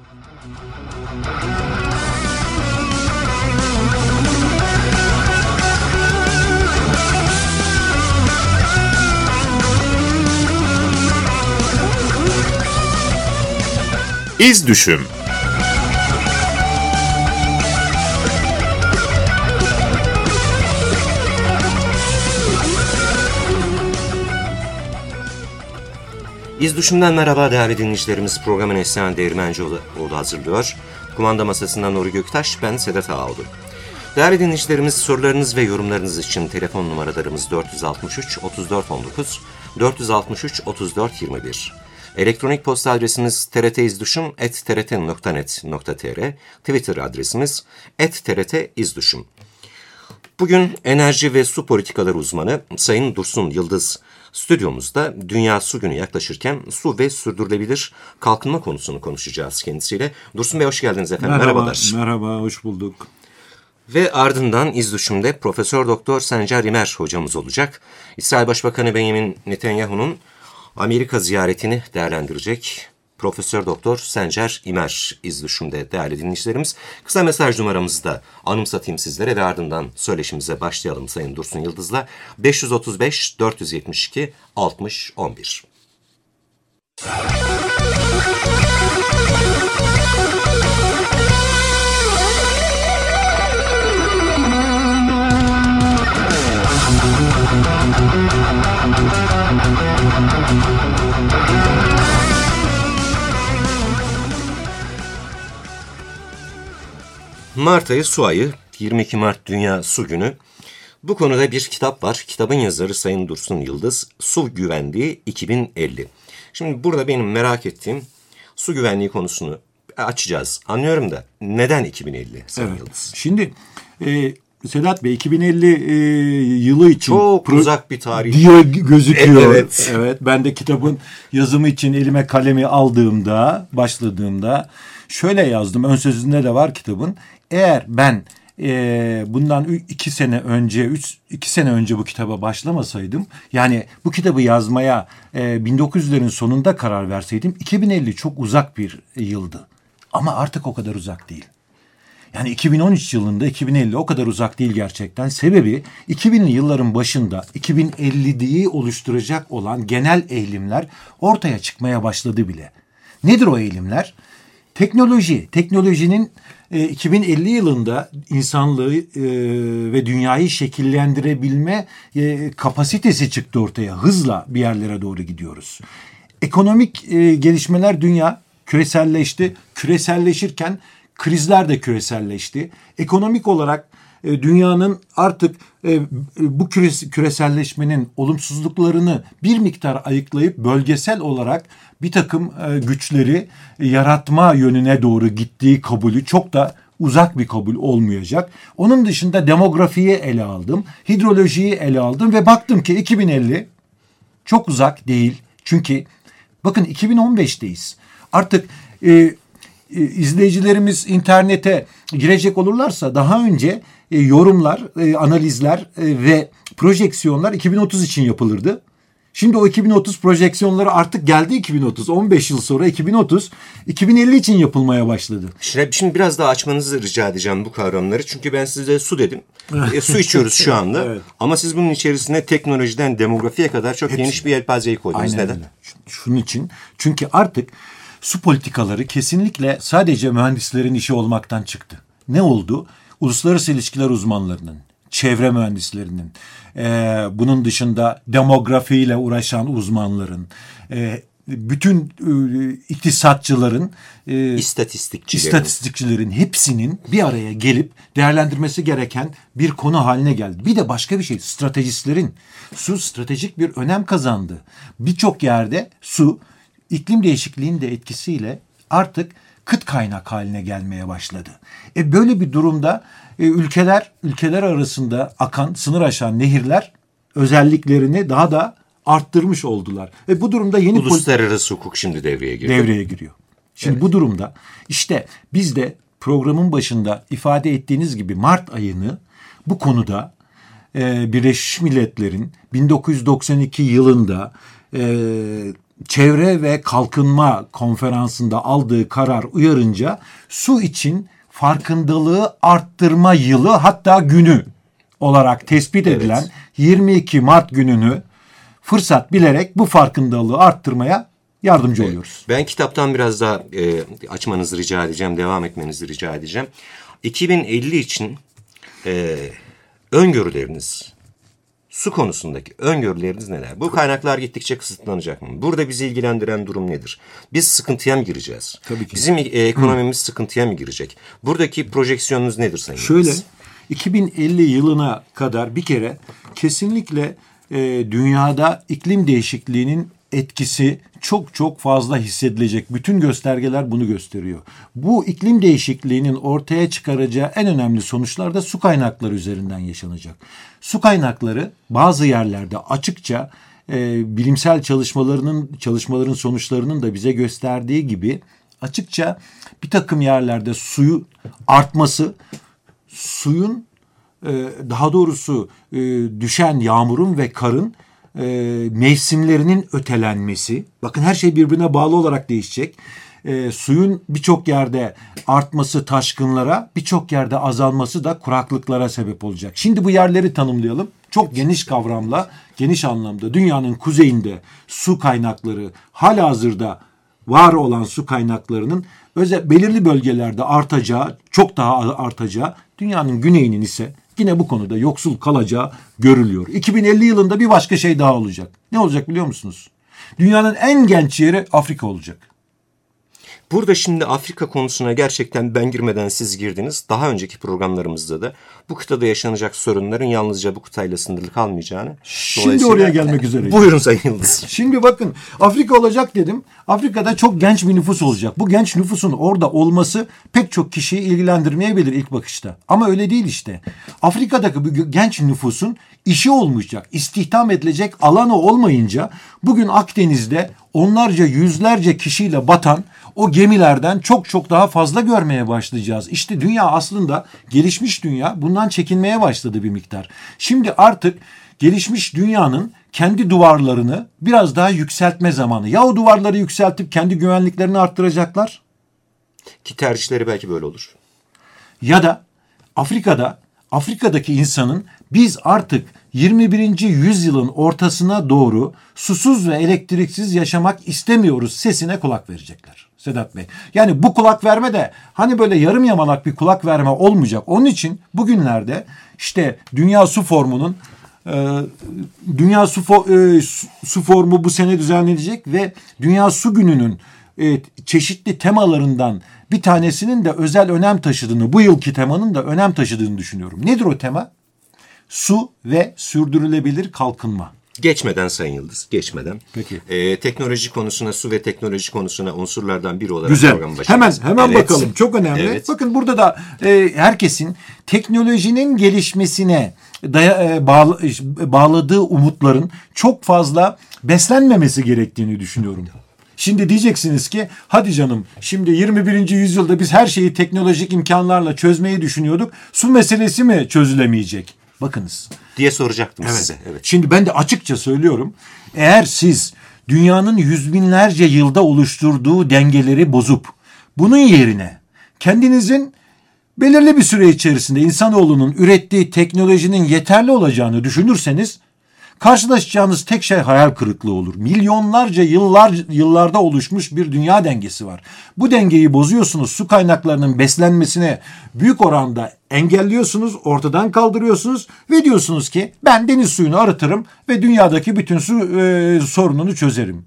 İz Düşüm. İz Düşüm'den merhaba değerli dinleyicilerimiz. Programın Neslihan Değirmencioğlu hazırlıyor. Kumanda masasından Nuri Göktaş, ben Sedat Ağoğlu. Değerli dinleyicilerimiz, sorularınız ve yorumlarınız için telefon numaralarımız 463 34 19, 463 34 21. Elektronik posta adresimiz trtizdüşüm@trt.net.tr, Twitter adresimiz @trtizdüşüm. Bugün enerji ve su politikaları uzmanı Sayın Dursun Yıldız stüdyomuzda. Dünya Su Günü yaklaşırken su ve sürdürülebilir kalkınma konusunu konuşacağız kendisiyle. Dursun Bey, hoş geldiniz efendim. Merhabalar. Merhaba, hoş bulduk. Ve ardından İz Düşüm'de Profesör Doktor Sencer İmer hocamız olacak. İsrail Başbakanı Benjamin Netanyahu'nun Amerika ziyaretini değerlendirecek Profesör Doktor Sencer İmer İz Düşüm'de değerli dinleyicilerimiz. Kısa mesaj numaramızı da anımsatayım sizlere ve ardından söyleşimize başlayalım Sayın Dursun Yıldız'la. 535 472 60 11. Mart ayı su ayı, 22 Mart Dünya Su Günü. Bu konuda bir kitap var. Kitabın yazarı Sayın Dursun Yıldız, Su Güvenliği 2050. Şimdi burada benim merak ettiğim su güvenliği konusunu açacağız. Anlıyorum da neden 2050 Sayın Yıldız? Şimdi Sedat Bey, 2050 yılı için çok uzak bir tarih diye gözüküyor. Evet. Evet. Ben de kitabın yazımı için elime kalemi başladığımda şöyle yazdım. Ön sözünde de var kitabın. Eğer ben bundan 2 sene önce bu kitaba başlamasaydım, yani bu kitabı yazmaya 1900'lerin sonunda karar verseydim, 2050 çok uzak bir yıldı. Ama artık o kadar uzak değil. Yani 2013 yılında 2050 o kadar uzak değil gerçekten. Sebebi 2000'li yılların başında 2050'yi oluşturacak olan genel eğilimler ortaya çıkmaya başladı bile. Nedir o eğilimler? Teknolojinin 2050 yılında insanlığı ve dünyayı şekillendirebilme kapasitesi çıktı ortaya. Hızla bir yerlere doğru gidiyoruz. Ekonomik gelişmeler, dünya küreselleşti. Küreselleşirken krizler de küreselleşti. Ekonomik olarak dünyanın artık bu küreselleşmenin olumsuzluklarını bir miktar ayıklayıp bölgesel olarak bir takım güçleri yaratma yönüne doğru gittiği kabulü çok da uzak bir kabul olmayacak. Onun dışında demografiyi ele aldım, hidrolojiyi ele aldım ve baktım ki 2050 çok uzak değil. Çünkü bakın 2015'teyiz. Artık izleyicilerimiz internete girecek olurlarsa daha önce yorumlar, analizler ve projeksiyonlar 2030 için yapılırdı. Şimdi o 2030 projeksiyonları artık geldi 2030. 15 yıl sonra 2030, 2050 için yapılmaya başladı. Şimdi biraz daha açmanızı rica edeceğim bu kavramları. Çünkü ben size su dedim. Su içiyoruz şu anda. Evet. Ama siz bunun içerisine teknolojiden demografiye kadar çok geniş bir yelpazeyi koydunuz. Aynen neden? Öyle. Şunun için. Çünkü artık su politikaları kesinlikle sadece mühendislerin işi olmaktan çıktı. Ne oldu? Uluslararası ilişkiler uzmanlarının, çevre mühendislerinin, bunun dışında demografiyle uğraşan uzmanların, bütün iktisatçıların, istatistikçilerin hepsinin bir araya gelip değerlendirmesi gereken bir konu haline geldi. Bir de başka bir şey, stratejistlerin. Su stratejik bir önem kazandı. Birçok yerde su iklim değişikliğinin de etkisiyle artık kıt kaynak haline gelmeye başladı. Böyle bir durumda ülkeler arasında akan, sınır aşan nehirler özelliklerini daha da arttırmış oldular. Bu durumda yeni uluslararası hukuk şimdi devreye giriyor. Şimdi bu durumda işte biz de programın başında ifade ettiğiniz gibi Mart ayını bu konuda Birleşmiş Milletler'in 1992 yılında Çevre ve Kalkınma Konferansı'nda aldığı karar uyarınca su için farkındalığı arttırma yılı, hatta günü olarak tespit edilen 22 Mart gününü fırsat bilerek bu farkındalığı arttırmaya yardımcı oluyoruz. Ben kitaptan biraz daha açmanızı rica edeceğim, devam etmenizi rica edeceğim. 2050 için öngörüleriniz, su konusundaki öngörüleriniz neler? Bu kaynaklar gittikçe kısıtlanacak mı? Burada bizi ilgilendiren durum nedir? Biz sıkıntıya mı gireceğiz? Tabii ki. Bizim ekonomimiz sıkıntıya mı girecek? Buradaki projeksiyonunuz nedir Sayın Şöyle, Yıldız? 2050 yılına kadar bir kere kesinlikle dünyada iklim değişikliğinin etkisi çok çok fazla hissedilecek. Bütün göstergeler bunu gösteriyor. Bu iklim değişikliğinin ortaya çıkaracağı en önemli sonuçlar da su kaynakları üzerinden yaşanacak. Su kaynakları bazı yerlerde açıkça bilimsel çalışmaların sonuçlarının da bize gösterdiği gibi açıkça bir takım yerlerde suyun artması, suyun daha doğrusu düşen yağmurun ve karın mevsimlerinin ötelenmesi. Bakın, her şey birbirine bağlı olarak değişecek. Suyun birçok yerde artması taşkınlara, birçok yerde azalması da kuraklıklara sebep olacak. Şimdi bu yerleri tanımlayalım. Çok geniş kavramla, geniş anlamda dünyanın kuzeyinde su kaynakları, halihazırda var olan su kaynaklarının belirli bölgelerde artacağı, çok daha artacağı, dünyanın güneyinin ise yine bu konuda yoksul kalacağı görülüyor. 2050 yılında bir başka şey daha olacak. Ne olacak biliyor musunuz? Dünyanın en genç yeri Afrika olacak. Burada şimdi Afrika konusuna gerçekten ben girmeden siz girdiniz. Daha önceki programlarımızda da bu kıtada yaşanacak sorunların yalnızca bu kıtayla sınırlı kalmayacağını. Şimdi oraya gelmek üzereyim. Buyurun Sayın Yıldız. Şimdi bakın, Afrika olacak dedim. Afrika'da çok genç bir nüfus olacak. Bu genç nüfusun orada olması pek çok kişiyi ilgilendirmeyebilir ilk bakışta. Ama öyle değil işte. Afrika'daki bu genç nüfusun işi olmayacak, istihdam edilecek alanı olmayınca bugün Akdeniz'de onlarca, yüzlerce kişiyle batan o gemilerden çok çok daha fazla görmeye başlayacağız. İşte dünya aslında, gelişmiş dünya bundan çekinmeye başladı bir miktar. Şimdi artık gelişmiş dünyanın kendi duvarlarını biraz daha yükseltme zamanı. Ya o duvarları yükseltip kendi güvenliklerini arttıracaklar, Ki tercihleri belki böyle olur. ya da Afrika'daki insanın biz artık 21. yüzyılın ortasına doğru susuz ve elektriksiz yaşamak istemiyoruz sesine kulak verecekler. Sedat Bey. Yani bu kulak verme de hani böyle yarım yamalak bir kulak verme olmayacak. Onun için bugünlerde işte Dünya Su Formu'nun Su Formu bu sene düzenlenecek ve Dünya Su Günü'nün çeşitli temalarından bir tanesinin de özel önem taşıdığını, bu yılki temanın da önem taşıdığını düşünüyorum. Nedir o tema? Su ve sürdürülebilir kalkınma. Geçmeden Sayın Yıldız, geçmeden. Peki. Teknoloji konusuna, su ve teknoloji konusuna unsurlardan biri olarak Güzel. program başlayacağız. Hemen Evet. bakalım. Çok önemli. Evet. Bakın, burada da herkesin teknolojinin gelişmesine bağladığı umutların çok fazla beslenmemesi gerektiğini düşünüyorum. Şimdi diyeceksiniz ki hadi canım, şimdi 21. yüzyılda biz her şeyi teknolojik imkanlarla çözmeyi düşünüyorduk. Su meselesi mi çözülemeyecek? Bakınız. Diye soracaktım size. Evet. Şimdi ben de açıkça söylüyorum. Eğer siz dünyanın yüz binlerce yılda oluşturduğu dengeleri bozup bunun yerine kendinizin belirli bir süre içerisinde insanoğlunun ürettiği teknolojinin yeterli olacağını düşünürseniz karşılaşacağınız tek şey hayal kırıklığı olur. Milyonlarca yıllarda oluşmuş bir dünya dengesi var. Bu dengeyi bozuyorsunuz. Su kaynaklarının beslenmesini büyük oranda engelliyorsunuz, ortadan kaldırıyorsunuz ve diyorsunuz ki ben deniz suyunu arıtırım ve dünyadaki bütün su sorununu çözerim.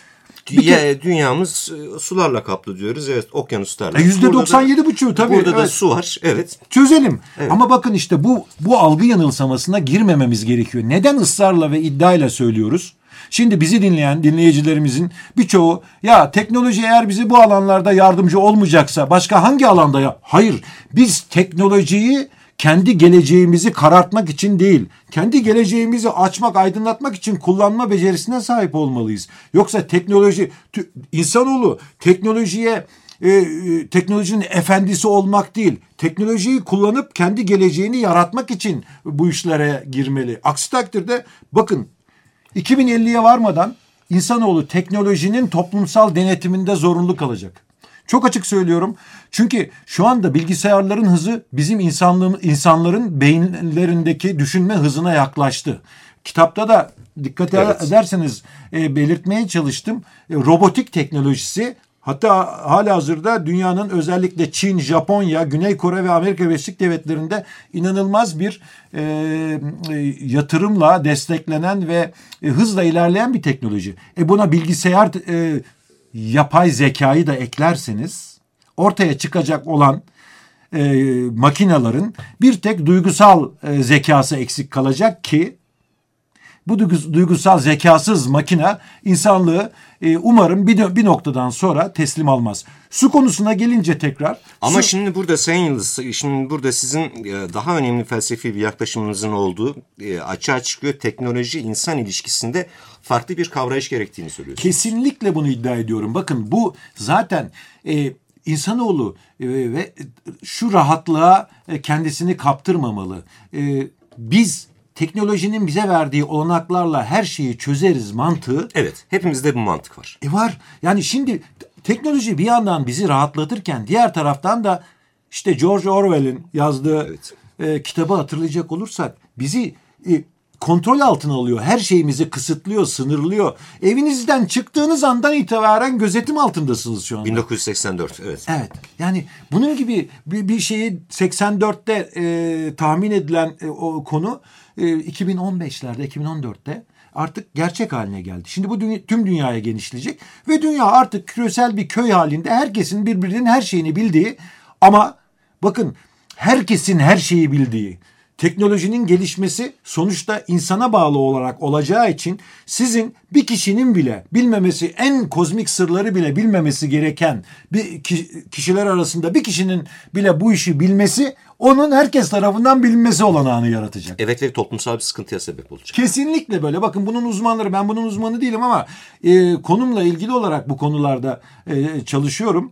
Dünyamız sularla kaplı diyoruz. Evet, okyanuslarla. %97,5 tabii. Burada da evet. su var. Evet. Çözelim. Evet. Ama bakın işte bu algı yanılsamasına girmememiz gerekiyor. Neden ısrarla ve iddiayla söylüyoruz? Şimdi bizi dinleyen dinleyicilerimizin birçoğu ya teknoloji eğer bize bu alanlarda yardımcı olmayacaksa başka hangi alanda ya? Hayır. Biz teknolojiyi kendi geleceğimizi karartmak için değil, kendi geleceğimizi açmak, aydınlatmak için kullanma becerisine sahip olmalıyız. Yoksa insanoğlu teknolojinin efendisi olmak değil, teknolojiyi kullanıp kendi geleceğini yaratmak için bu işlere girmeli. Aksi takdirde bakın 2050'ye varmadan insanoğlu teknolojinin toplumsal denetiminde zorunlu kalacak. Çok açık söylüyorum. Çünkü şu anda bilgisayarların hızı bizim insanların beyinlerindeki düşünme hızına yaklaştı. Kitapta da dikkat ederseniz belirtmeye çalıştım. Robotik teknolojisi, hatta halihazırda dünyanın özellikle Çin, Japonya, Güney Kore ve Amerika Birleşik Devletleri'nde inanılmaz bir yatırımla desteklenen ve hızla ilerleyen bir teknoloji. Buna bilgisayar, yapay zekayı da eklerseniz ortaya çıkacak olan makinelerin bir tek duygusal zekası eksik kalacak ki bu duygusal zekasız makine insanlığı umarım bir noktadan sonra teslim almaz. Su konusuna gelince tekrar. Ama şimdi burada Sayın Yıldız, şimdi burada sizin daha önemli felsefi bir yaklaşımınızın olduğu açığa çıkıyor. Teknoloji insan ilişkisinde farklı bir kavrayış gerektiğini söylüyorsunuz. Kesinlikle bunu iddia ediyorum. Bakın bu zaten insanoğlu ve şu rahatlığa kendisini kaptırmamalı. Biz teknolojinin bize verdiği olanaklarla her şeyi çözeriz mantığı. Evet, hepimizde bu mantık var. Var. Yani şimdi teknoloji bir yandan bizi rahatlatırken diğer taraftan da işte George Orwell'in yazdığı kitabı hatırlayacak olursak bizi kontrol altına alıyor. Her şeyimizi kısıtlıyor, sınırlıyor. Evinizden çıktığınız andan itibaren gözetim altındasınız şu anda. 1984, evet. Evet. Yani bunun gibi bir şeyi 84'te tahmin edilen o konu 2015'lerde, 2014'te artık gerçek haline geldi. Şimdi bu tüm dünyaya genişleyecek ve dünya artık küresel bir köy halinde, herkesin birbirinin her şeyini bildiği, ama bakın herkesin her şeyi bildiği, teknolojinin gelişmesi sonuçta insana bağlı olarak olacağı için sizin bir kişinin bile bilmemesi, en kozmik sırları bile bilmemesi gereken bir kişiler arasında bir kişinin bile bu işi bilmesi onun herkes tarafından bilinmesi olanağını yaratacak. Evet ve toplumsal bir sıkıntıya sebep olacak. Kesinlikle böyle. Bakın bunun uzmanları, ben bunun uzmanı değilim ama konumla ilgili olarak bu konularda çalışıyorum.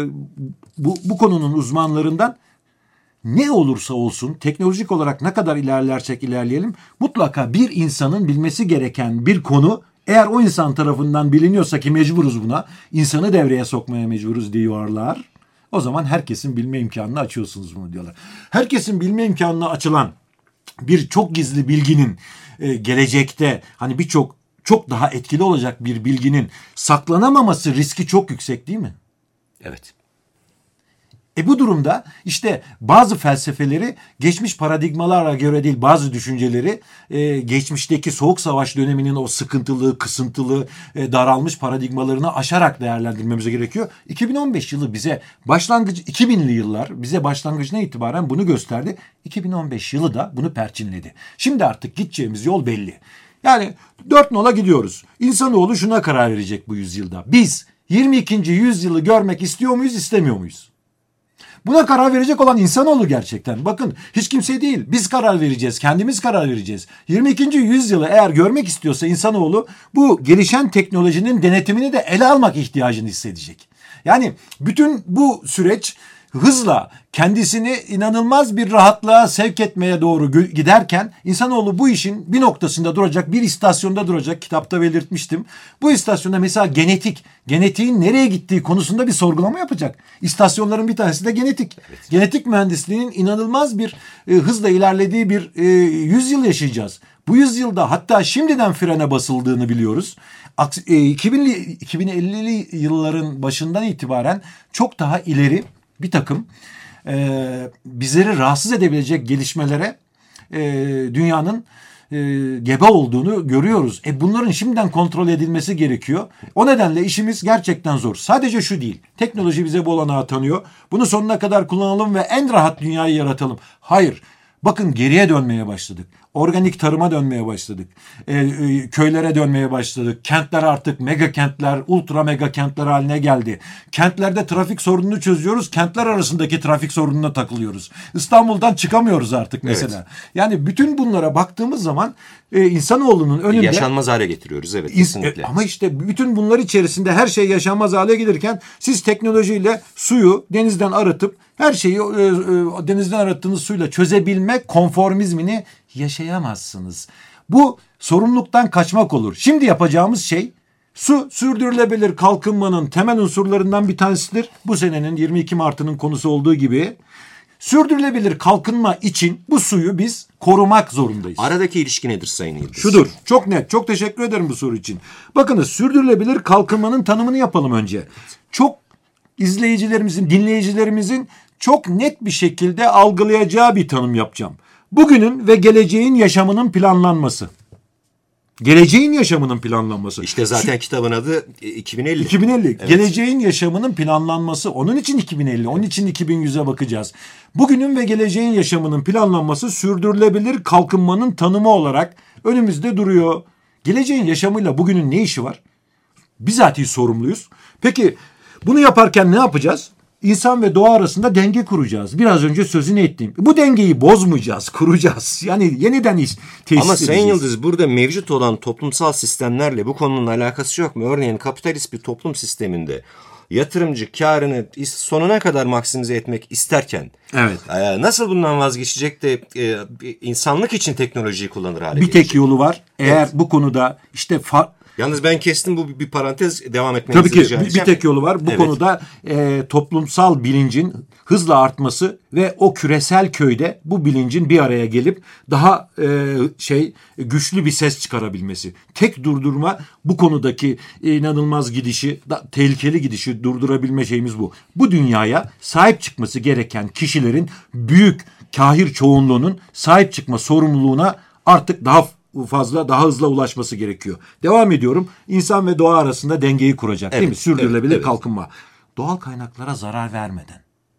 Bu konunun uzmanlarından ne olursa olsun teknolojik olarak ne kadar ilerlersek ilerleyelim mutlaka bir insanın bilmesi gereken bir konu, eğer o insan tarafından biliniyorsa ki mecburuz buna, insanı devreye sokmaya mecburuz diyorlar. O zaman herkesin bilme imkanını açıyorsunuz bunu diyorlar. Herkesin bilme imkanına açılan bir çok gizli bilginin gelecekte hani çok daha etkili olacak bir bilginin saklanamaması riski çok yüksek değil mi? Evet. Bu durumda işte bazı felsefeleri geçmiş paradigmalara göre değil, bazı düşünceleri geçmişteki Soğuk Savaş döneminin o sıkıntılı, kısıntılı, daralmış paradigmalarını aşarak değerlendirmemiz gerekiyor. 2015 yılı bize 2000'li yıllar bize başlangıcına itibaren bunu gösterdi. 2015 yılı da bunu perçinledi. Şimdi artık gideceğimiz yol belli. Yani 4 nola gidiyoruz. İnsanoğlu şuna karar verecek bu yüzyılda. Biz 22. yüzyılı görmek istiyor muyuz, istemiyor muyuz? Buna karar verecek olan insanoğlu gerçekten. Bakın hiç kimse değil. Biz karar vereceğiz. Kendimiz karar vereceğiz. 22. yüzyılı eğer görmek istiyorsa insanoğlu bu gelişen teknolojinin denetimini de ele almak ihtiyacını hissedecek. Yani bütün bu süreç hızla kendisini inanılmaz bir rahatlığa sevk etmeye doğru giderken insanoğlu bu işin bir noktasında duracak, bir istasyonda duracak. Kitapta belirtmiştim. Bu istasyonda mesela genetiğin nereye gittiği konusunda bir sorgulama yapacak. İstasyonların bir tanesi de genetik. Evet. Genetik mühendisliğinin inanılmaz bir hızla ilerlediği bir yüzyıl yaşayacağız. Bu yüzyılda hatta şimdiden frene basıldığını biliyoruz. 2050'li yılların başından itibaren çok daha ileri bir takım bizleri rahatsız edebilecek gelişmelere dünyanın gebe olduğunu görüyoruz. Bunların şimdiden kontrol edilmesi gerekiyor. O nedenle işimiz gerçekten zor. Sadece şu değil. Teknoloji bize bu olanağı tanıyor. Bunu sonuna kadar kullanalım ve en rahat dünyayı yaratalım. Hayır. Bakın geriye dönmeye başladık. Organik tarıma dönmeye başladık. Köylere dönmeye başladık. Kentler artık mega kentler, ultra mega kentler haline geldi. Kentlerde trafik sorununu çözüyoruz. Kentler arasındaki trafik sorununa takılıyoruz. İstanbul'dan çıkamıyoruz artık mesela. Evet. Yani bütün bunlara baktığımız zaman insanoğlunun önünde... Yaşanmaz hale getiriyoruz, evet, kesinlikle. Ama işte bütün bunlar içerisinde her şey yaşanmaz hale gelirken siz teknolojiyle suyu denizden arıtıp her şeyi denizden arattığınız suyla çözebilme konformizmini yaşayamazsınız. Bu sorumluluktan kaçmak olur. Şimdi yapacağımız şey Su sürdürülebilir kalkınmanın temel unsurlarından bir tanesidir. Bu senenin 22 Mart'ının konusu olduğu gibi sürdürülebilir kalkınma için bu suyu biz korumak zorundayız. Aradaki ilişki nedir Sayın Yıldız? Şudur. Çok net. Çok teşekkür ederim bu soru için. Bakınız, sürdürülebilir kalkınmanın tanımını yapalım önce. Çok izleyicilerimizin, dinleyicilerimizin çok net bir şekilde algılayacağı bir tanım yapacağım. Bugünün ve geleceğin yaşamının planlanması. Geleceğin yaşamının planlanması. İşte zaten kitabın adı 2050. 2050. Evet. Geleceğin yaşamının planlanması. Onun için 2050, onun için 2100'e bakacağız. Bugünün ve geleceğin yaşamının planlanması sürdürülebilir kalkınmanın tanımı olarak önümüzde duruyor. Geleceğin yaşamıyla bugünün ne işi var? Bizatihi sorumluyuz. Peki bunu yaparken ne yapacağız? İnsan ve doğa arasında denge kuracağız. Biraz önce sözünü ettiğim. Bu dengeyi bozmayacağız, kuracağız. Yani yeniden tesis edeceğiz. Ama Sayın Yıldız, burada mevcut olan toplumsal sistemlerle bu konunun alakası yok mu? Örneğin kapitalist bir toplum sisteminde yatırımcı karını sonuna kadar maksimize etmek isterken evet, nasıl bundan vazgeçecek de insanlık için teknolojiyi kullanır hale bir gelecek? tek yolu var. Eğer bu konuda işte Yalnız ben kestim, bu bir parantez, devam etmenizi tabii ki rica edeceğim. bir tek yolu var. Bu Evet. konuda toplumsal bilincin hızla artması ve o küresel köyde bu bilincin bir araya gelip daha güçlü bir ses çıkarabilmesi. Tek durdurma bu konudaki inanılmaz gidişi, tehlikeli gidişi durdurabilme şeyimiz bu. Bu dünyaya sahip çıkması gereken kişilerin büyük kahir çoğunluğunun sahip çıkma sorumluluğuna artık daha fazla, daha hızlı ulaşması gerekiyor. Devam ediyorum. İnsan ve doğa arasında dengeyi kuracak, değil mi? Sürdürülebilir kalkınma. Doğal kaynaklara zarar vermeden.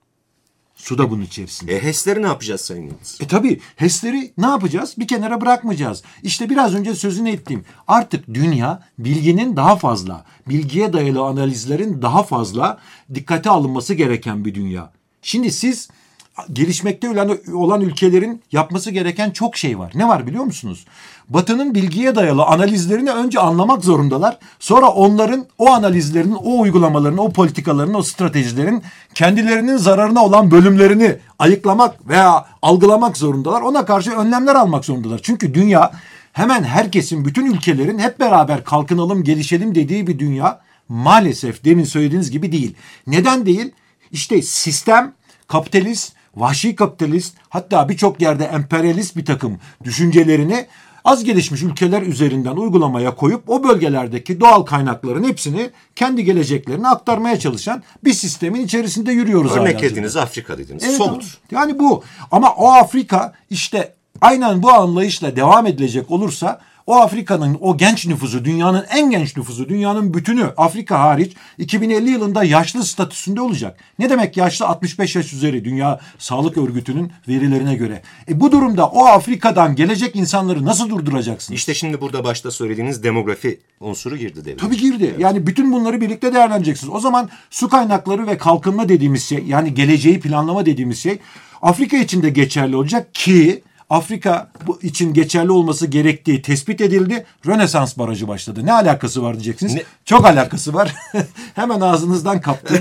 Su da bunun içerisinde. HES'leri ne yapacağız Sayın Yıldız? Tabii HES'leri ne yapacağız? Bir kenara bırakmayacağız. İşte biraz önce sözünü ettiğim, artık dünya bilginin daha fazla, bilgiye dayalı analizlerin daha fazla dikkate alınması gereken bir dünya. Şimdi siz gelişmekte olan ülkelerin yapması gereken çok şey var. Ne var biliyor musunuz? Batı'nın bilgiye dayalı analizlerini önce anlamak zorundalar. Sonra onların o analizlerin, o uygulamaların, o politikaların, o stratejilerin kendilerinin zararına olan bölümlerini ayıklamak veya algılamak zorundalar. Ona karşı önlemler almak zorundalar. Çünkü dünya hemen herkesin, bütün ülkelerin hep beraber kalkınalım, gelişelim dediği bir dünya maalesef demin söylediğiniz gibi değil. Neden değil? İşte sistem kapitalist, vahşi kapitalist, hatta birçok yerde emperyalist bir takım düşüncelerini az gelişmiş ülkeler üzerinden uygulamaya koyup o bölgelerdeki doğal kaynakların hepsini kendi geleceklerine aktarmaya çalışan bir sistemin içerisinde yürüyoruz. Örnek dediniz, Afrika dediniz. Evet, somut. yani bu. Ama o Afrika işte aynen bu anlayışla devam edilecek olursa o Afrika'nın o genç nüfusu, dünyanın en genç nüfusu, dünyanın bütünü Afrika hariç 2050 yılında yaşlı statüsünde olacak. Ne demek yaşlı? 65 yaş üzeri, Dünya Sağlık Örgütü'nün verilerine göre. Bu durumda o Afrika'dan gelecek insanları nasıl durduracaksınız? İşte şimdi burada başta söylediğiniz demografi unsuru girdi devreye. Tabii girdi. Evet. Yani bütün bunları birlikte değerlendireceksiniz. O zaman su kaynakları ve kalkınma dediğimiz şey, yani geleceği planlama dediğimiz şey Afrika için de geçerli olacak ki Afrika için geçerli olması gerektiği tespit edildi. Rönesans barajı başladı. Ne alakası var diyeceksiniz. Çok alakası var. Hemen ağzınızdan kaptım.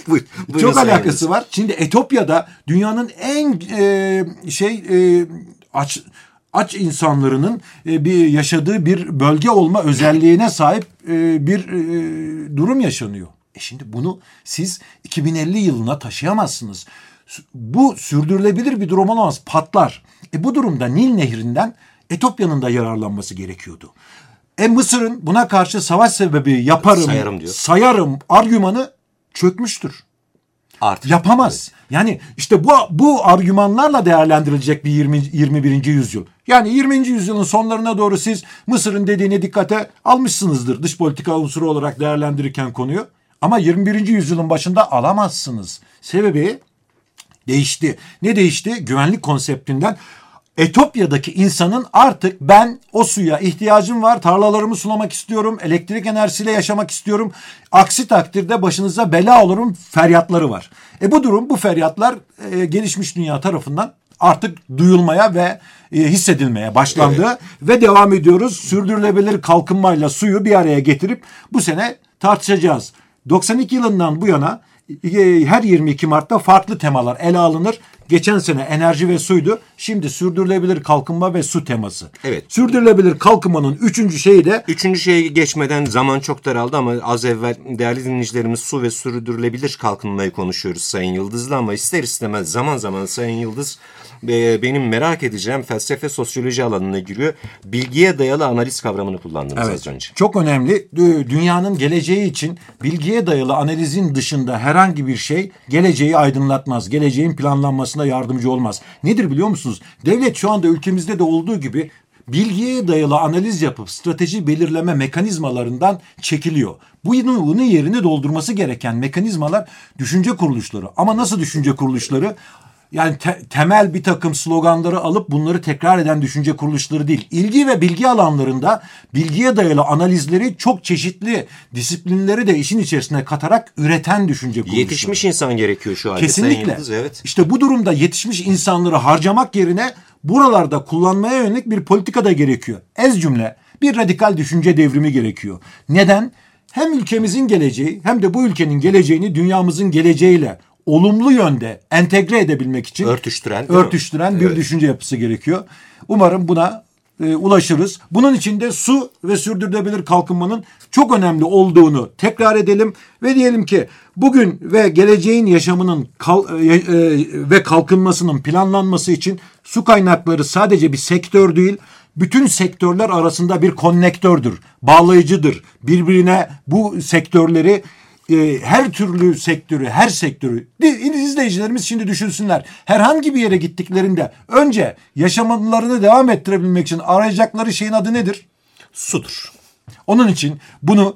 Çok alakası var. Şimdi Etiyopya'da dünyanın en aç insanlarının bir yaşadığı bir bölge olma özelliğine sahip bir durum yaşanıyor. Şimdi bunu siz 2050 yılına taşıyamazsınız. Bu sürdürülebilir bir durum olamaz. Patlar. Bu durumda Nil Nehri'nden Etiyopya'nın da yararlanması gerekiyordu. Mısır'ın buna karşı savaş sebebi sayarım argümanı çökmüştür. Artık yapamaz. Evet. Yani işte bu argümanlarla değerlendirilecek bir 21. yüzyıl. Yani 20. yüzyılın sonlarına doğru siz Mısır'ın dediğini dikkate almışsınızdır dış politika unsuru olarak değerlendirirken konuyu. Ama 21. yüzyılın başında alamazsınız. Sebebi değişti. Ne değişti? Güvenlik konseptinden Etiyopya'daki insanın artık ben o suya ihtiyacım var, tarlalarımı sulamak istiyorum, elektrik enerjisiyle yaşamak istiyorum. Aksi takdirde başınıza bela olurum feryatları var. Bu feryatlar gelişmiş dünya tarafından artık duyulmaya ve hissedilmeye başlandı. Evet. Ve devam ediyoruz. Sürdürülebilir kalkınmayla suyu bir araya getirip bu sene tartışacağız. 92 yılından bu yana her 22 Mart'ta farklı temalar ele alınır. Geçen sene enerji ve suydu. Şimdi sürdürülebilir kalkınma ve su teması. Evet. Sürdürülebilir kalkınmanın üçüncü şeyi de... Üçüncü şeye geçmeden zaman çok daraldı ama az evvel değerli dinleyicilerimiz su ve sürdürülebilir kalkınmayı konuşuyoruz Sayın Yıldız'la ama ister istemez zaman zaman Sayın Yıldız benim merak edeceğim felsefe sosyoloji alanına giriyor. Bilgiye dayalı analiz kavramını kullandınız az önce. Çok önemli. Dünyanın geleceği için bilgiye dayalı analizin dışında herhangi bir şey geleceği aydınlatmaz. Geleceğin planlanmasına yardımcı olmaz. Nedir biliyor musunuz? Devlet şu anda ülkemizde de olduğu gibi bilgiye dayalı analiz yapıp strateji belirleme mekanizmalarından çekiliyor. Bunun yerini doldurması gereken mekanizmalar düşünce kuruluşları. Ama nasıl düşünce kuruluşları? Yani temel bir takım sloganları alıp bunları tekrar eden düşünce kuruluşları değil. İlgi ve bilgi alanlarında bilgiye dayalı analizleri çok çeşitli disiplinleri de işin içerisine katarak üreten düşünce kuruluşları. Yetişmiş insan gerekiyor şu halde. Kesinlikle. Sayın Yıldız, evet. İşte bu durumda yetişmiş insanları harcamak yerine buralarda kullanmaya yönelik bir politika da gerekiyor. Ez cümle bir radikal düşünce devrimi gerekiyor. Neden? Hem ülkemizin geleceği hem de bu ülkenin geleceğini dünyamızın geleceğiyle olumlu yönde entegre edebilmek için örtüştüren bir düşünce yapısı gerekiyor. Umarım buna ulaşırız. Bunun için de su ve sürdürülebilir kalkınmanın çok önemli olduğunu tekrar edelim ve diyelim ki bugün ve geleceğin yaşamının ve kalkınmasının planlanması için su kaynakları sadece bir sektör değil, bütün sektörler arasında bir konnektördür, bağlayıcıdır. Birbirine bu sektörleri her türlü sektörü, her sektörü izleyicilerimiz şimdi düşünsünler. Herhangi bir yere gittiklerinde önce yaşamlarını devam ettirebilmek için arayacakları şeyin adı nedir? Sudur. Onun için bu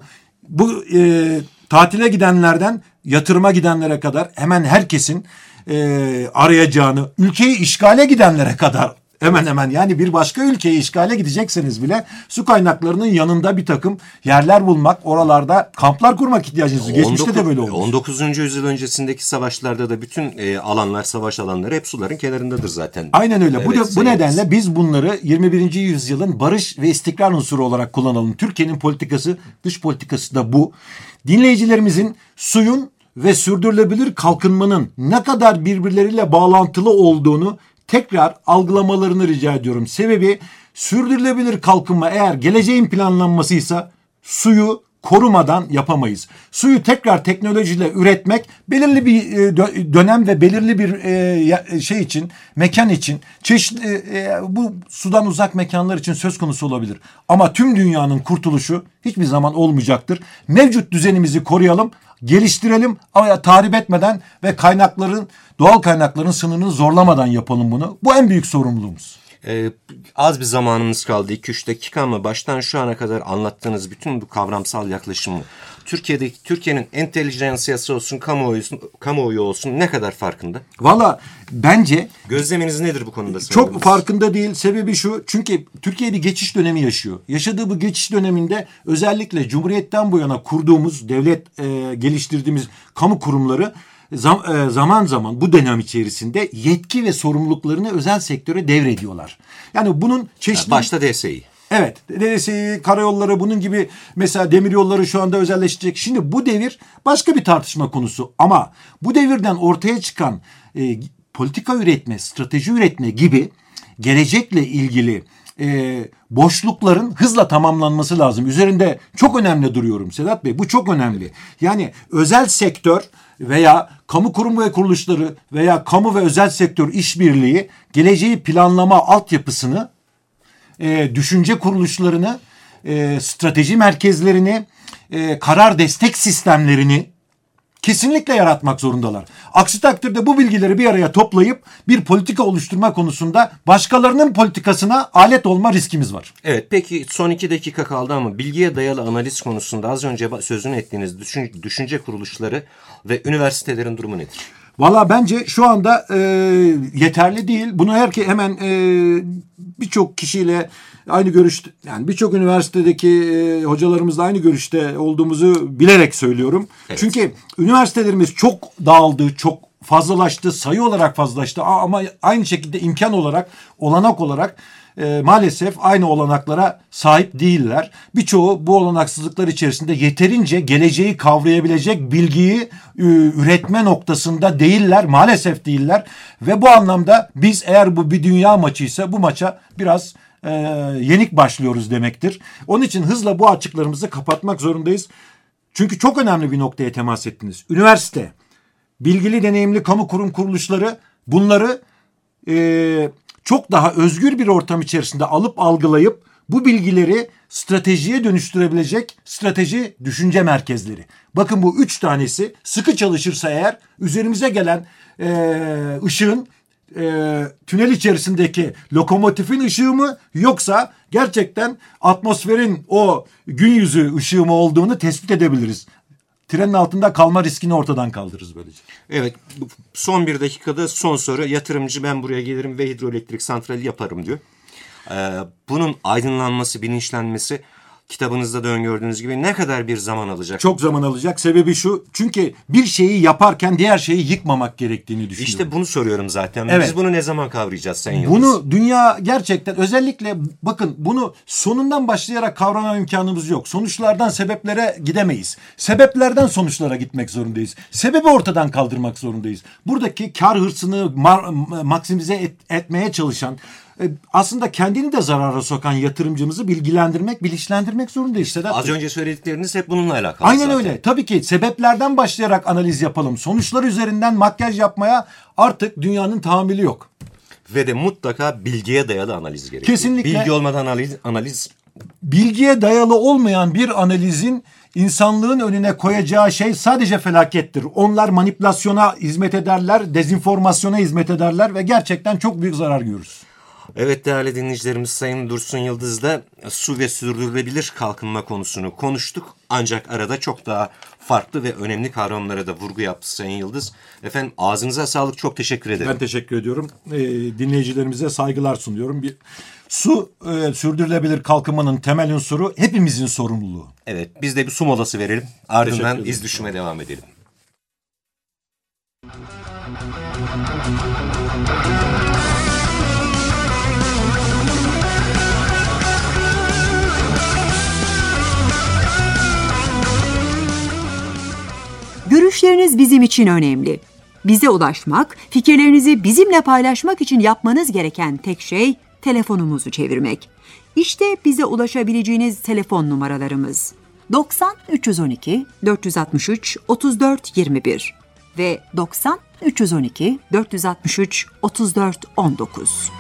tatile gidenlerden yatırıma gidenlere kadar hemen herkesin arayacağını, ülkeyi işgale gidenlere kadar hemen hemen yani bir başka ülkeye işgale gidecekseniz bile su kaynaklarının yanında bir takım yerler bulmak, oralarda kamplar kurmak ihtiyacınız. Geçmişte de böyle olmuş. 19. yüzyıl öncesindeki savaşlarda da bütün alanlar, savaş alanları hep suların kenarındadır zaten. Aynen öyle. Evet, bu nedenle biz bunları 21. yüzyılın barış ve istikrar unsuru olarak kullanalım. Türkiye'nin politikası, dış politikası da bu. Dinleyicilerimizin suyun ve sürdürülebilir kalkınmanın ne kadar birbirleriyle bağlantılı olduğunu tekrar algılamalarını rica ediyorum. Sebebi sürdürülebilir kalkınma eğer geleceğin planlanmasıysa suyu korumadan yapamayız. Suyu tekrar teknolojiyle üretmek belirli bir dönem ve belirli bir mekan için çeşitli bu sudan uzak mekanlar için söz konusu olabilir. Ama tüm dünyanın kurtuluşu hiçbir zaman olmayacaktır. Mevcut düzenimizi koruyalım, geliştirelim ama tahrip etmeden ve doğal kaynakların sınırını zorlamadan yapalım bunu. Bu en büyük sorumluluğumuz. Az bir zamanımız kaldı 2-3 dakika ama baştan şu ana kadar anlattığınız bütün bu kavramsal yaklaşımı Türkiye'nin entelijansiyası olsun, kamuoyu olsun ne kadar farkında? Valla bence gözleminiz nedir bu konuda? Çok farkında değil. Sebebi şu, çünkü Türkiye bir geçiş dönemi yaşıyor. Yaşadığı bu geçiş döneminde özellikle Cumhuriyet'ten bu yana kurduğumuz, geliştirdiğimiz kamu kurumları zaman zaman bu dönem içerisinde yetki ve sorumluluklarını özel sektöre devrediyorlar. Yani bunun çeşitli... Başta DSİ. Evet. DSİ, karayolları bunun gibi mesela demiryolları şu anda özelleşecek. Şimdi bu devir başka bir tartışma konusu. Ama bu devirden ortaya çıkan politika üretme, strateji üretme gibi gelecekle ilgili boşlukların hızla tamamlanması lazım. Üzerinde çok önemli duruyorum Sedat Bey. Bu çok önemli. Yani özel sektör veya kamu kurum ve kuruluşları veya kamu ve özel sektör işbirliği geleceği planlama altyapısını, düşünce kuruluşlarını, strateji merkezlerini, karar destek sistemlerini kesinlikle yaratmak zorundalar. Aksi takdirde bu bilgileri bir araya toplayıp bir politika oluşturma konusunda başkalarının politikasına alet olma riskimiz var. Evet, peki son 2 dakika kaldı ama bilgiye dayalı analiz konusunda az önce sözünü ettiğiniz düşünce kuruluşları ve üniversitelerin durumu nedir? Valla bence şu anda yeterli değil. Bunu hemen birçok kişiyle aynı görüşte, yani birçok üniversitedeki hocalarımızla aynı görüşte olduğumuzu bilerek söylüyorum. Evet. Çünkü üniversitelerimiz çok dağıldı, çok fazlalaştı, sayı olarak fazlalaştı ama aynı şekilde imkan olarak, olanak olarak maalesef aynı olanaklara sahip değiller. Birçoğu bu olanaksızlıklar içerisinde yeterince geleceği kavrayabilecek bilgiyi üretme noktasında değiller. Maalesef değiller. Ve bu anlamda biz, eğer bu bir dünya maçıysa, bu maça biraz yenik başlıyoruz demektir. Onun için hızla bu açıklarımızı kapatmak zorundayız. Çünkü çok önemli bir noktaya temas ettiniz. Üniversite, bilgili deneyimli kamu kurum kuruluşları bunları çok daha özgür bir ortam içerisinde alıp algılayıp bu bilgileri stratejiye dönüştürebilecek strateji düşünce merkezleri. Bakın, bu 3 tanesi sıkı çalışırsa eğer, üzerimize gelen ışığın tünel içerisindeki lokomotifin ışığı mı, yoksa gerçekten atmosferin o gün yüzü ışığı mı olduğunu tespit edebiliriz. Trenin altında kalma riskini ortadan kaldırırız böylece. Evet, son bir dakikada son soru. Yatırımcı ben buraya gelirim ve hidroelektrik santrali yaparım diyor. Bunun aydınlanması, bilinçlenmesi kitabınızda da öngördüğünüz gibi ne kadar bir zaman alacak? Çok zaman alacak. Sebebi şu: çünkü bir şeyi yaparken diğer şeyi yıkmamak gerektiğini düşünüyorum. İşte bunu soruyorum zaten. Evet. Biz bunu ne zaman kavrayacağız Sayın Yıldız? Bunu dünya gerçekten, özellikle bakın, bunu sonundan başlayarak kavrama imkanımız yok. Sonuçlardan sebeplere gidemeyiz. Sebeplerden sonuçlara gitmek zorundayız. Sebebi ortadan kaldırmak zorundayız. Buradaki kar hırsını maksimize etmeye çalışan, aslında kendini de zarara sokan yatırımcımızı bilgilendirmek, bilinçlendirmek zorundayız Sedat Az Bey. önce söyledikleriniz hep bununla alakalı. Aynen zaten. öyle. Tabii ki sebeplerden başlayarak analiz yapalım. Sonuçlar üzerinden makyaj yapmaya artık dünyanın tahammülü yok. Ve de mutlaka bilgiye dayalı analiz gerekiyor. Kesinlikle. Bilgi olmadan analiz Bilgiye dayalı olmayan bir analizin insanlığın önüne koyacağı şey sadece felakettir. Onlar manipülasyona hizmet ederler, dezenformasyona hizmet ederler ve gerçekten çok büyük zarar görürüz. Evet değerli dinleyicilerimiz, Sayın Dursun Yıldız'da su ve sürdürülebilir kalkınma konusunu konuştuk. Ancak arada çok daha farklı ve önemli kavramlara da vurgu yaptı Sayın Yıldız. Efendim ağzınıza sağlık, çok teşekkür ederim. Ben teşekkür ediyorum. Dinleyicilerimize saygılar sunuyorum. Su sürdürülebilir kalkınmanın temel unsuru, hepimizin sorumluluğu. Evet, biz de bir su molası verelim. Ardından Teşekkür ederim. iz düşüme devam edelim. Görüşleriniz bizim için önemli. Bize ulaşmak, fikirlerinizi bizimle paylaşmak için yapmanız gereken tek şey telefonumuzu çevirmek. İşte bize ulaşabileceğiniz telefon numaralarımız: 90 312 463 34 21 ve 90 312 463 34 19.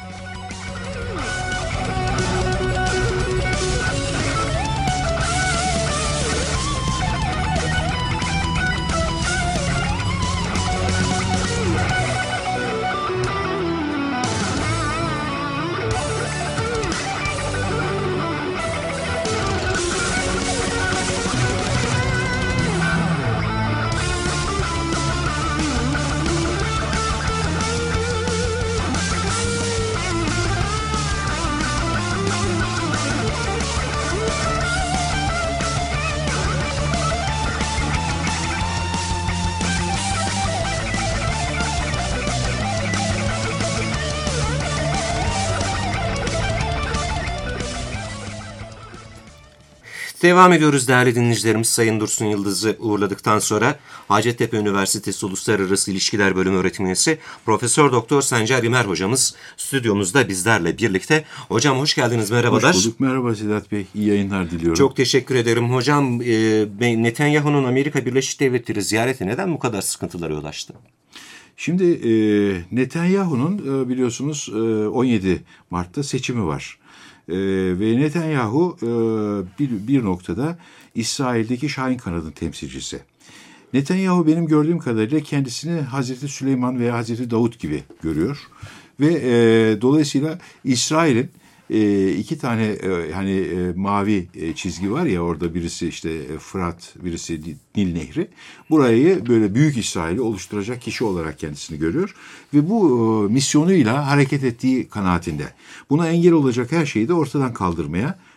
Devam ediyoruz değerli dinleyicilerimiz. Sayın Dursun Yıldız'ı uğurladıktan sonra Hacettepe Üniversitesi Uluslararası İlişkiler Bölümü öğretim üyesi Profesör Doktor Sencer İmer hocamız stüdyomuzda bizlerle birlikte. Hocam hoş geldiniz, merhabalar. Hoş bulduk, merhaba Sedat Bey, iyi yayınlar diliyorum. Çok teşekkür ederim hocam. Netanyahu'nun Amerika Birleşik Devletleri ziyareti neden bu kadar sıkıntılara yol açtı? Şimdi Netanyahu'nun biliyorsunuz 17 Mart'ta seçimi var. Ve Netanyahu bir noktada İsrail'deki Şahin kanadının temsilcisi. Netanyahu benim gördüğüm kadarıyla kendisini Hazreti Süleyman veya Hazreti Davut gibi görüyor. Ve dolayısıyla İsrail'in iki tane mavi çizgi var ya orada, birisi işte Fırat, birisi Nil Nehri. Burayı böyle büyük İsrail'i oluşturacak kişi olarak kendisini görüyor. Ve bu misyonuyla hareket ettiği kanaatinde. Buna engel olacak her şeyi de ortadan kaldırmaya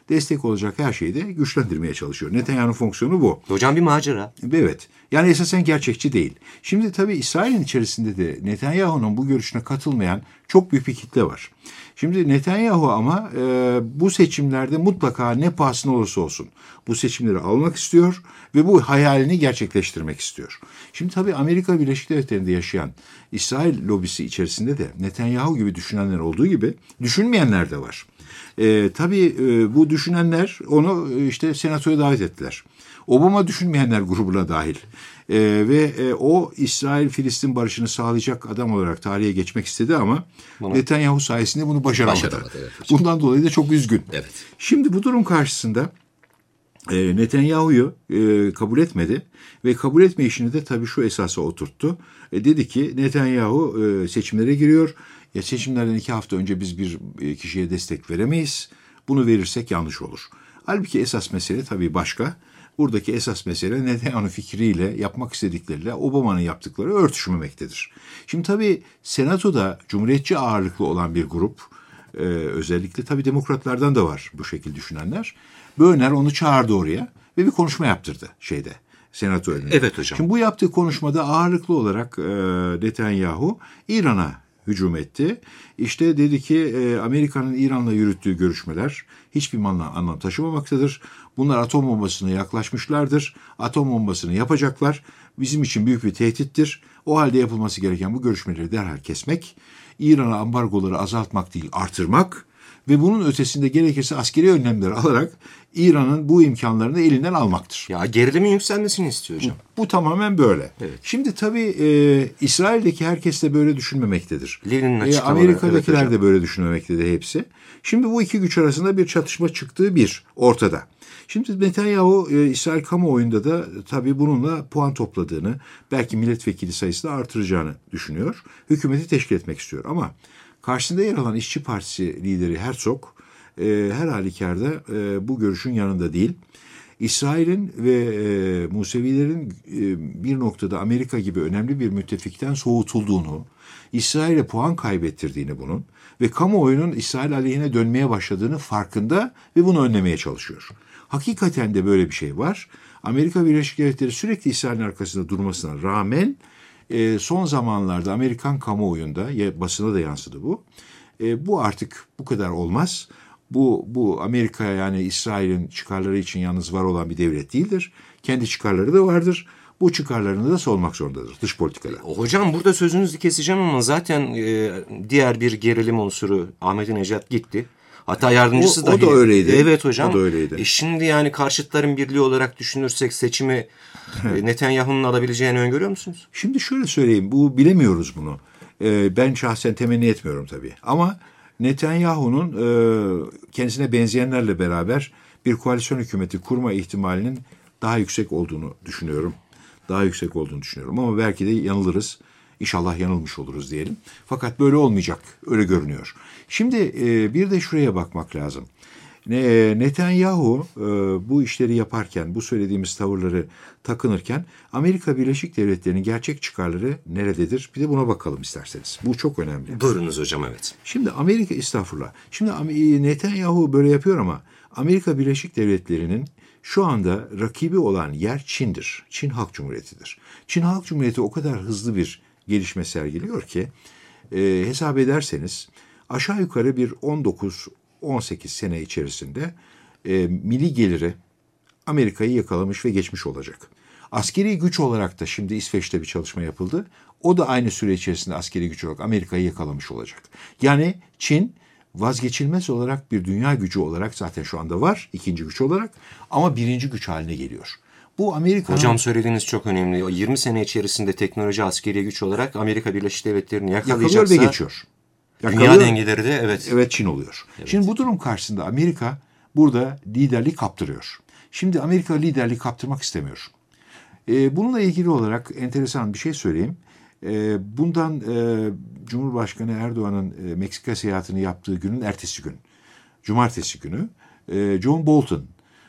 destek olacak her şeyi de güçlendirmeye çalışıyor. Netanyahu'nun fonksiyonu bu. Hocam bir macera. Evet. Yani esasen gerçekçi değil. Şimdi tabii İsrail'in içerisinde de Netanyahu'nun bu görüşüne katılmayan çok büyük bir kitle var. Şimdi Netanyahu ama bu seçimlerde mutlaka ne pahasına olursa olsun bu seçimleri almak istiyor ve bu hayalini gerçekleştirmek istiyor. Şimdi tabii Amerika Birleşik Devletleri'nde yaşayan İsrail lobisi içerisinde de Netanyahu gibi düşünenler olduğu gibi düşünmeyenler de var. Tabii bu düşünenler onu işte senatoya davet ettiler. Obama düşünmeyenler grubuna dahil. Ve o İsrail-Filistin barışını sağlayacak adam olarak tarihe geçmek istedi ama Netanyahu sayesinde bunu başaramadı. Evet, bundan dolayı da çok üzgün. Evet. Şimdi bu durum karşısında Netanyahu'yu kabul etmedi ve kabul etme işini de tabii şu esasa oturttu. Dedi ki Netanyahu seçimlere giriyor. Seçimlerden 2 hafta önce biz bir kişiye destek veremeyiz. Bunu verirsek yanlış olur. Halbuki esas mesele tabii başka. Buradaki esas mesele Netanyahu'nun fikriyle, yapmak istedikleriyle Obama'nın yaptıkları örtüşmemektedir. Şimdi tabii Senato'da Cumhuriyetçi ağırlıklı olan bir grup, özellikle tabii demokratlardan da var bu şekilde düşünenler. Böhner onu çağırdı oraya ve bir konuşma yaptırdı Senato önünde. Evet hocam. Şimdi bu yaptığı konuşmada ağırlıklı olarak Netanyahu İran'a hücum etti. İşte dedi ki Amerika'nın İran'la yürüttüğü görüşmeler hiçbir anlam taşımamaktadır. Bunlar atom bombasına yaklaşmışlardır. Atom bombasını yapacaklar. Bizim için büyük bir tehdittir. O halde yapılması gereken bu görüşmeleri derhal kesmek, İran'a ambargoları azaltmak değil artırmak ve bunun ötesinde gerekirse askeri önlemler alarak İran'ın bu imkanlarını elinden almaktır. Ya gerilimin yükselmesini istiyor hocam. Bu tamamen böyle. Evet. Şimdi tabii İsrail'deki herkes de böyle düşünmemektedir. Lenin'in açıklamaları. Amerika'dakiler Evet de böyle düşünmemektedir hepsi. Şimdi bu iki güç arasında bir çatışma çıktığı ortada. Şimdi Netanyahu İsrail kamuoyunda da tabii bununla puan topladığını, belki milletvekili sayısını artıracağını düşünüyor. Hükümeti teşkil etmek istiyor ama karşısında yer alan İşçi Partisi lideri Herzog her halükarda bu görüşün yanında değil. İsrail'in ve Musevilerin bir noktada Amerika gibi önemli bir müttefikten soğutulduğunu, İsrail'e puan kaybettirdiğini bunun ve kamuoyunun İsrail aleyhine dönmeye başladığını farkında ve bunu önlemeye çalışıyor. Hakikaten de böyle bir şey var. Amerika Birleşik Devletleri sürekli İsrail'in arkasında durmasına rağmen son zamanlarda Amerikan kamuoyunda, basına da yansıdı bu. Bu artık bu kadar olmaz. Bu Amerika yani İsrail'in çıkarları için yalnız var olan bir devlet değildir. Kendi çıkarları da vardır. Bu çıkarlarını da savunmak zorundadır dış politikada. Hocam burada sözünüzü keseceğim ama zaten diğer bir gerilim unsuru Ahmadinejad gitti. Hatta yardımcısı o da öyleydi. Evet hocam. O da öyleydi. Şimdi yani karşıtların birliği olarak düşünürsek seçimi Netanyahu'nun alabileceğini öngörüyor musunuz? Şimdi şöyle söyleyeyim. Bilemiyoruz bunu. Ben şahsen temenni etmiyorum tabii. Ama Netanyahu'nun kendisine benzeyenlerle beraber bir koalisyon hükümeti kurma ihtimalinin daha yüksek olduğunu düşünüyorum. Ama belki de yanılırız. İnşallah yanılmış oluruz diyelim. Fakat böyle olmayacak. Öyle görünüyor. Şimdi bir de şuraya bakmak lazım. Netanyahu bu işleri yaparken, bu söylediğimiz tavırları takınırken Amerika Birleşik Devletleri'nin gerçek çıkarları nerededir? Bir de buna bakalım isterseniz. Bu çok önemli. Buyurunuz hocam, evet. Şimdi Şimdi Netanyahu böyle yapıyor ama Amerika Birleşik Devletleri'nin şu anda rakibi olan yer Çin'dir. Çin Halk Cumhuriyeti'dir. Çin Halk Cumhuriyeti o kadar hızlı bir gelişme sergiliyor ki hesap ederseniz aşağı yukarı bir 19-18 sene içerisinde milli geliri Amerika'yı yakalamış ve geçmiş olacak. Askeri güç olarak da şimdi İsveç'te bir çalışma yapıldı. O da aynı süre içerisinde askeri güç olarak Amerika'yı yakalamış olacak. Yani Çin vazgeçilmez olarak bir dünya gücü olarak zaten şu anda var, ikinci güç olarak ama birinci güç haline geliyor. Bu Amerika'nın... Hocam söylediğiniz çok önemli. O 20 sene içerisinde teknoloji askeri güç olarak Amerika Birleşik Devletleri'ni yakalayacaksa... Yakalıyor ve geçiyor. Dünya dengeleri de Evet Çin oluyor. Evet. Şimdi bu durum karşısında Amerika burada liderliği kaptırıyor. Şimdi Amerika liderliği kaptırmak istemiyor. Bununla ilgili olarak enteresan bir şey söyleyeyim. Bundan Cumhurbaşkanı Erdoğan'ın Meksika seyahatini yaptığı günün ertesi gün, cumartesi günü John Bolton,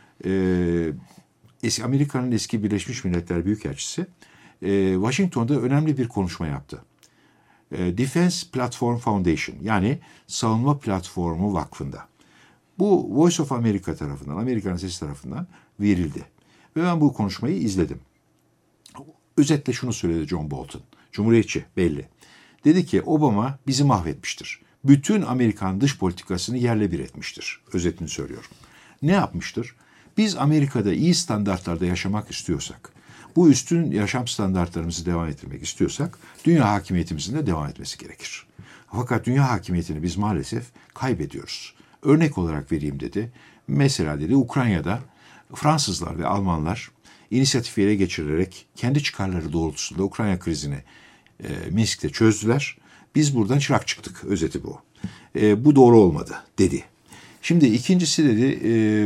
Amerika'nın eski Birleşmiş Milletler Büyükelçisi, Washington'da önemli bir konuşma yaptı. Defense Platform Foundation yani Savunma Platformu Vakfı'nda. Bu Voice of America tarafından, Amerikan Sesi tarafından verildi. Ve ben bu konuşmayı izledim. Özetle şunu söyledi John Bolton. Cumhuriyetçi belli. Dedi ki Obama bizi mahvetmiştir. Bütün Amerikan dış politikasını yerle bir etmiştir. Özetini söylüyorum. Ne yapmıştır? Biz Amerika'da iyi standartlarda yaşamak istiyorsak, bu üstün yaşam standartlarımızı devam ettirmek istiyorsak, dünya hakimiyetimizin de devam etmesi gerekir. Fakat dünya hakimiyetini biz maalesef kaybediyoruz. Örnek olarak vereyim dedi. Mesela dedi Ukrayna'da Fransızlar ve Almanlar inisiyatif ele geçirerek kendi çıkarları doğrultusunda Ukrayna krizini Minsk'te çözdüler. Biz buradan çırak çıktık. Özeti bu. Bu doğru olmadı dedi. Şimdi ikincisi dedi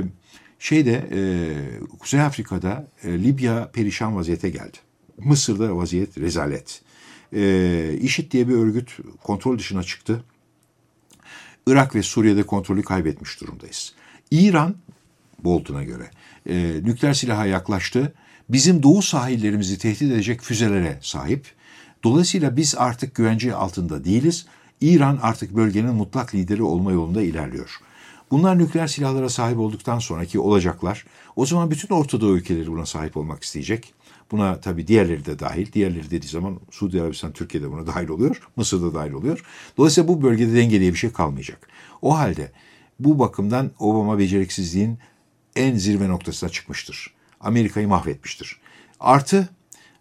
Kuzey Afrika'da Libya perişan vaziyete geldi. Mısır'da vaziyet rezalet. IŞİD diye bir örgüt kontrol dışına çıktı. Irak ve Suriye'de kontrolü kaybetmiş durumdayız. İran, Bolton'a göre nükleer silaha yaklaştı. Bizim doğu sahillerimizi tehdit edecek füzelere sahip. Dolayısıyla biz artık güvence altında değiliz. İran artık bölgenin mutlak lideri olma yolunda ilerliyor. Bunlar nükleer silahlara sahip olduktan sonraki olacaklar. O zaman bütün Orta Doğu ülkeleri buna sahip olmak isteyecek. Buna tabii diğerleri de dahil. Diğerleri dediği zaman Suudi Arabistan, Türkiye de buna dahil oluyor. Mısır da dahil oluyor. Dolayısıyla bu bölgede denge diye bir şey kalmayacak. O halde bu bakımdan Obama beceriksizliğin en zirve noktasına çıkmıştır. Amerika'yı mahvetmiştir. Artı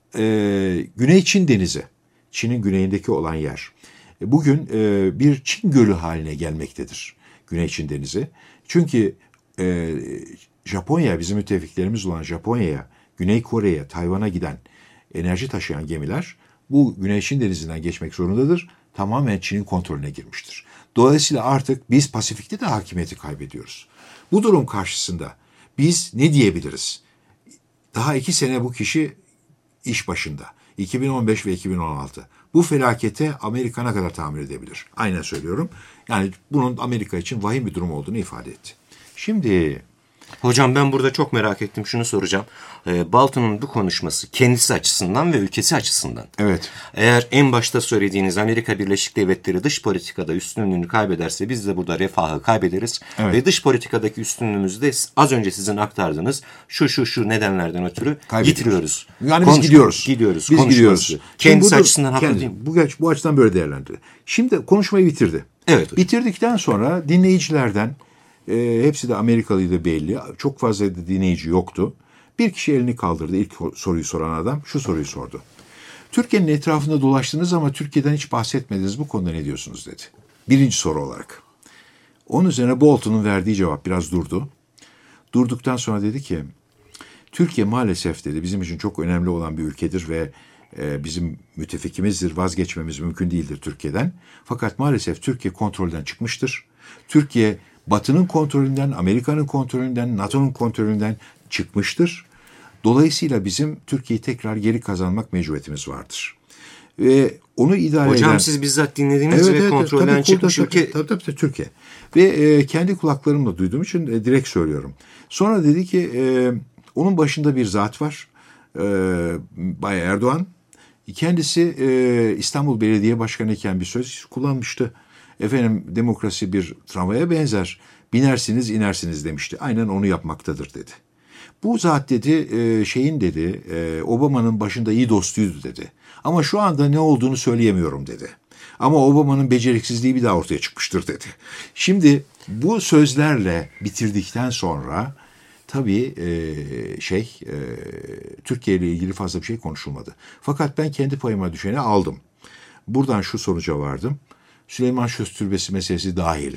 Güney Çin Denizi, Çin'in güneyindeki olan yer, bugün bir Çin Gölü haline gelmektedir. Güney Çin Denizi. Çünkü Japonya, bizim müttefiklerimiz olan Japonya'ya, Güney Kore'ye, Tayvan'a giden enerji taşıyan gemiler bu Güney Çin Denizi'nden geçmek zorundadır. Tamamen Çin'in kontrolüne girmiştir. Dolayısıyla artık biz Pasifik'te de hakimiyeti kaybediyoruz. Bu durum karşısında biz ne diyebiliriz? Daha 2 sene bu kişi iş başında. 2015 ve 2016. Bu felakete Amerika ne kadar tahammül edebilir? Aynen söylüyorum. Yani bunun Amerika için vahim bir durum olduğunu ifade etti. Şimdi Hocam ben burada çok merak ettim, şunu soracağım. Bolton'un bu konuşması kendisi açısından ve ülkesi açısından. evet. Eğer en başta söylediğiniz Amerika Birleşik Devletleri dış politikada üstünlüğünü kaybederse biz de burada refahı kaybederiz. Evet. Ve dış politikadaki üstünlüğümüzü de az önce sizin aktardığınız şu nedenlerden ötürü yitiriyoruz. Yani biz gidiyoruz. Gidiyoruz. Biz gidiyoruz. Kendisi açısından haklı değil mi? Bu açıdan böyle değerlendirdi. Şimdi konuşmayı bitirdi. Evet hocam. Bitirdikten sonra dinleyicilerden hepsi de Amerikalıydı belli. Çok fazla da dinleyici yoktu. Bir kişi elini kaldırdı. İlk soruyu soran adam şu soruyu sordu. Türkiye'nin etrafında dolaştınız ama Türkiye'den hiç bahsetmediniz. Bu konuda ne diyorsunuz dedi. Birinci soru olarak. Onun üzerine Bolton'un verdiği cevap biraz durdu. Durduktan sonra dedi ki Türkiye maalesef dedi bizim için çok önemli olan bir ülkedir ve bizim müttefikimizdir. Vazgeçmemiz mümkün değildir Türkiye'den. Fakat maalesef Türkiye kontrolden çıkmıştır. Türkiye Batı'nın kontrolünden, Amerika'nın kontrolünden, NATO'nun kontrolünden çıkmıştır. Dolayısıyla bizim Türkiye'yi tekrar geri kazanmak mecburiyetimiz vardır. Ve onu idare eden... Hocam siz bizzat dinlediniz ve kontrolden çıkmış ülke... Tabii, Türkiye. Ve kendi kulaklarımla duyduğum için direkt söylüyorum. Sonra dedi ki onun başında bir zat var. Bay Erdoğan. Kendisi İstanbul Belediye Başkanı iken bir söz kullanmıştı. Efendim demokrasi bir tramvaya benzer. Binersiniz inersiniz demişti. Aynen onu yapmaktadır dedi. Bu zat dedi Obama'nın başında iyi dostuydu dedi. Ama şu anda ne olduğunu söyleyemiyorum dedi. Ama Obama'nın beceriksizliği bir daha ortaya çıkmıştır dedi. Şimdi bu sözlerle bitirdikten sonra tabii Türkiye ile ilgili fazla bir şey konuşulmadı. Fakat ben kendi payıma düşeni aldım. Buradan şu sonuca vardım. Süleyman Şöz Türbesi meselesi dahil.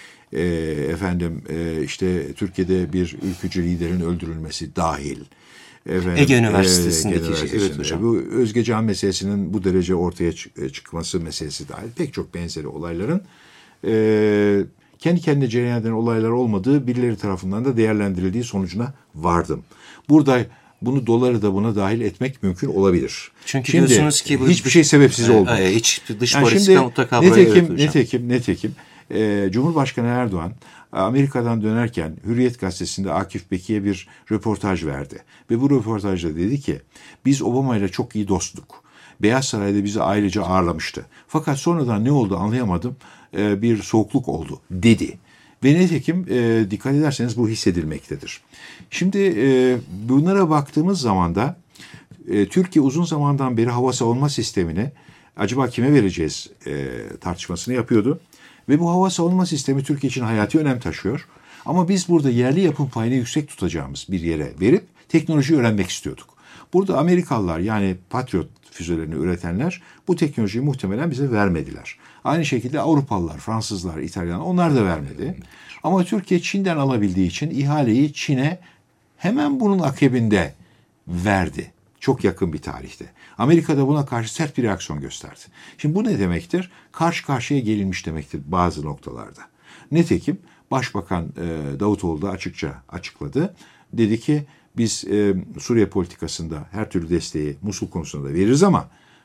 İşte Türkiye'de bir ülkücü liderin öldürülmesi dahil. Ege Üniversitesi'ndeki evet hocam. Bu Özgecan meselesinin bu derece ortaya çıkması meselesi dahil pek çok benzeri olayların kendi kendine cereyan eden olaylar olmadığı birileri tarafından da değerlendirildiği sonucuna vardım. Burada bunu doları da buna dahil etmek mümkün olabilir. Çünkü diyorsunuz ki hiçbir şey sebepsiz oldu. Hiç dış politika mutlaka Nitekim Cumhurbaşkanı Erdoğan Amerika'dan dönerken Hürriyet Gazetesi'nde Akif Beki'ye bir röportaj verdi. Ve bu röportajda dedi ki biz Obama ile çok iyi dostluk. Beyaz Saray'da bizi ayrıca ağırlamıştı. Fakat sonradan ne oldu anlayamadım. Bir soğukluk oldu dedi. Ve nitekim dikkat ederseniz bu hissedilmektedir. Şimdi bunlara baktığımız zaman da Türkiye uzun zamandan beri hava savunma sistemini acaba kime vereceğiz tartışmasını yapıyordu. Ve bu hava savunma sistemi Türkiye için hayati önem taşıyor. Ama biz burada yerli yapım payını yüksek tutacağımız bir yere verip teknolojiyi öğrenmek istiyorduk. Burada Amerikalılar yani Patriot füzelerini üretenler bu teknolojiyi muhtemelen bize vermediler. Aynı şekilde Avrupalılar, Fransızlar, İtalyanlar onlar da vermedi. Ama Türkiye Çin'den alabildiği için ihaleyi Çin'e hemen bunun akabinde verdi. Çok yakın bir tarihte. Amerika da buna karşı sert bir reaksiyon gösterdi. Şimdi bu ne demektir? Karşı karşıya gelinmiş demektir bazı noktalarda. Nitekim Başbakan Davutoğlu da açıkça açıkladı. Dedi ki biz Suriye politikasında her türlü desteği Musul konusunda da veririz ama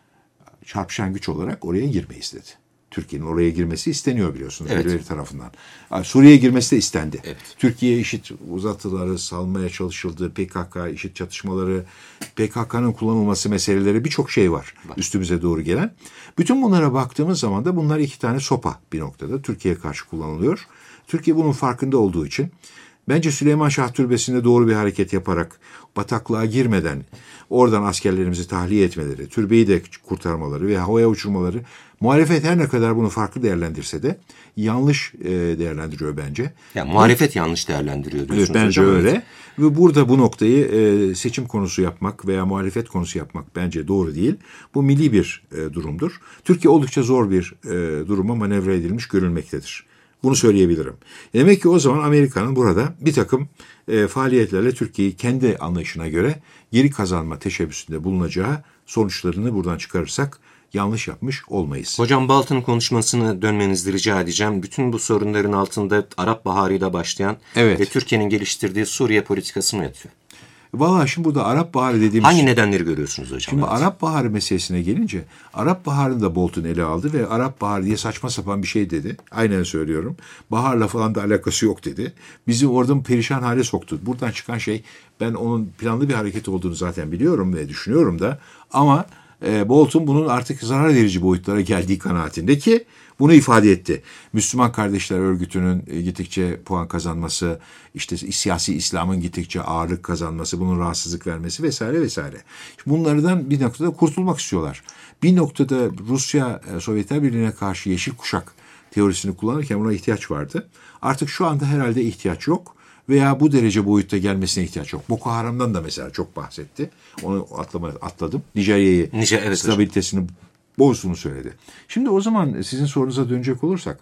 çarpışan güç olarak oraya girmeyiz dedi. Türkiye'nin oraya girmesi isteniyor biliyorsunuz birileri tarafından. Suriye'ye girmesi de istendi. Evet. Türkiye IŞİD uzatıları salmaya çalışıldı. PKK, IŞİD çatışmaları, PKK'nın kullanılması meseleleri birçok şey var üstümüze doğru gelen. Bütün bunlara baktığımız zaman da bunlar iki tane sopa bir noktada Türkiye'ye karşı kullanılıyor. Türkiye bunun farkında olduğu için bence Süleyman Şah Türbesi'nde doğru bir hareket yaparak bataklığa girmeden oradan askerlerimizi tahliye etmeleri, türbeyi de kurtarmaları ve havaya uçurmaları muhalefet her ne kadar bunu farklı değerlendirse de yanlış değerlendiriyor bence. Yani muhalefet yanlış değerlendiriyor diyorsunuz. Evet, bence öyle. Evet. Ve burada bu noktayı seçim konusu yapmak veya muhalefet konusu yapmak bence doğru değil. Bu milli bir durumdur. Türkiye oldukça zor bir duruma manevra edilmiş görülmektedir. Bunu söyleyebilirim. Demek ki o zaman Amerika'nın burada bir takım faaliyetlerle Türkiye'yi kendi anlayışına göre geri kazanma teşebbüsünde bulunacağı sonuçlarını buradan çıkarırsak yanlış yapmış olmayız. Hocam Bolton konuşmasını dönmenizi rica edeceğim. Bütün bu sorunların altında Arap Baharı'yla başlayan ve Türkiye'nin geliştirdiği Suriye politikası mı yatıyor? Valla şimdi burada Arap Baharı dediğimiz... Hangi nedenleri görüyorsunuz hocam? Şimdi Arap Baharı meselesine gelince Arap Baharı'nı da Bolton ele aldı ve Arap Baharı diye saçma sapan bir şey dedi. Aynen söylüyorum. Baharla falan da alakası yok dedi. Bizi oradan perişan hale soktu. Buradan çıkan şey ben onun planlı bir hareket olduğunu zaten biliyorum ve düşünüyorum da ama Bolton bunun artık zarar verici boyutlara geldiği kanaatinde ki bunu ifade etti. Müslüman Kardeşler Örgütü'nün gittikçe puan kazanması, işte siyasi İslam'ın gittikçe ağırlık kazanması, bunun rahatsızlık vermesi vesaire vesaire. Bunlardan bir noktada kurtulmak istiyorlar. Bir noktada Rusya Sovyetler Birliği'ne karşı yeşil kuşak teorisini kullanırken buna ihtiyaç vardı. Artık şu anda herhalde ihtiyaç yok. Veya bu derece boyutta gelmesine ihtiyaç yok. Boko Haram'dan da mesela çok bahsetti. Onu atladım. Nijerya'yı stabilitesini bozduğunu söyledi. Şimdi o zaman sizin sorunuza dönecek olursak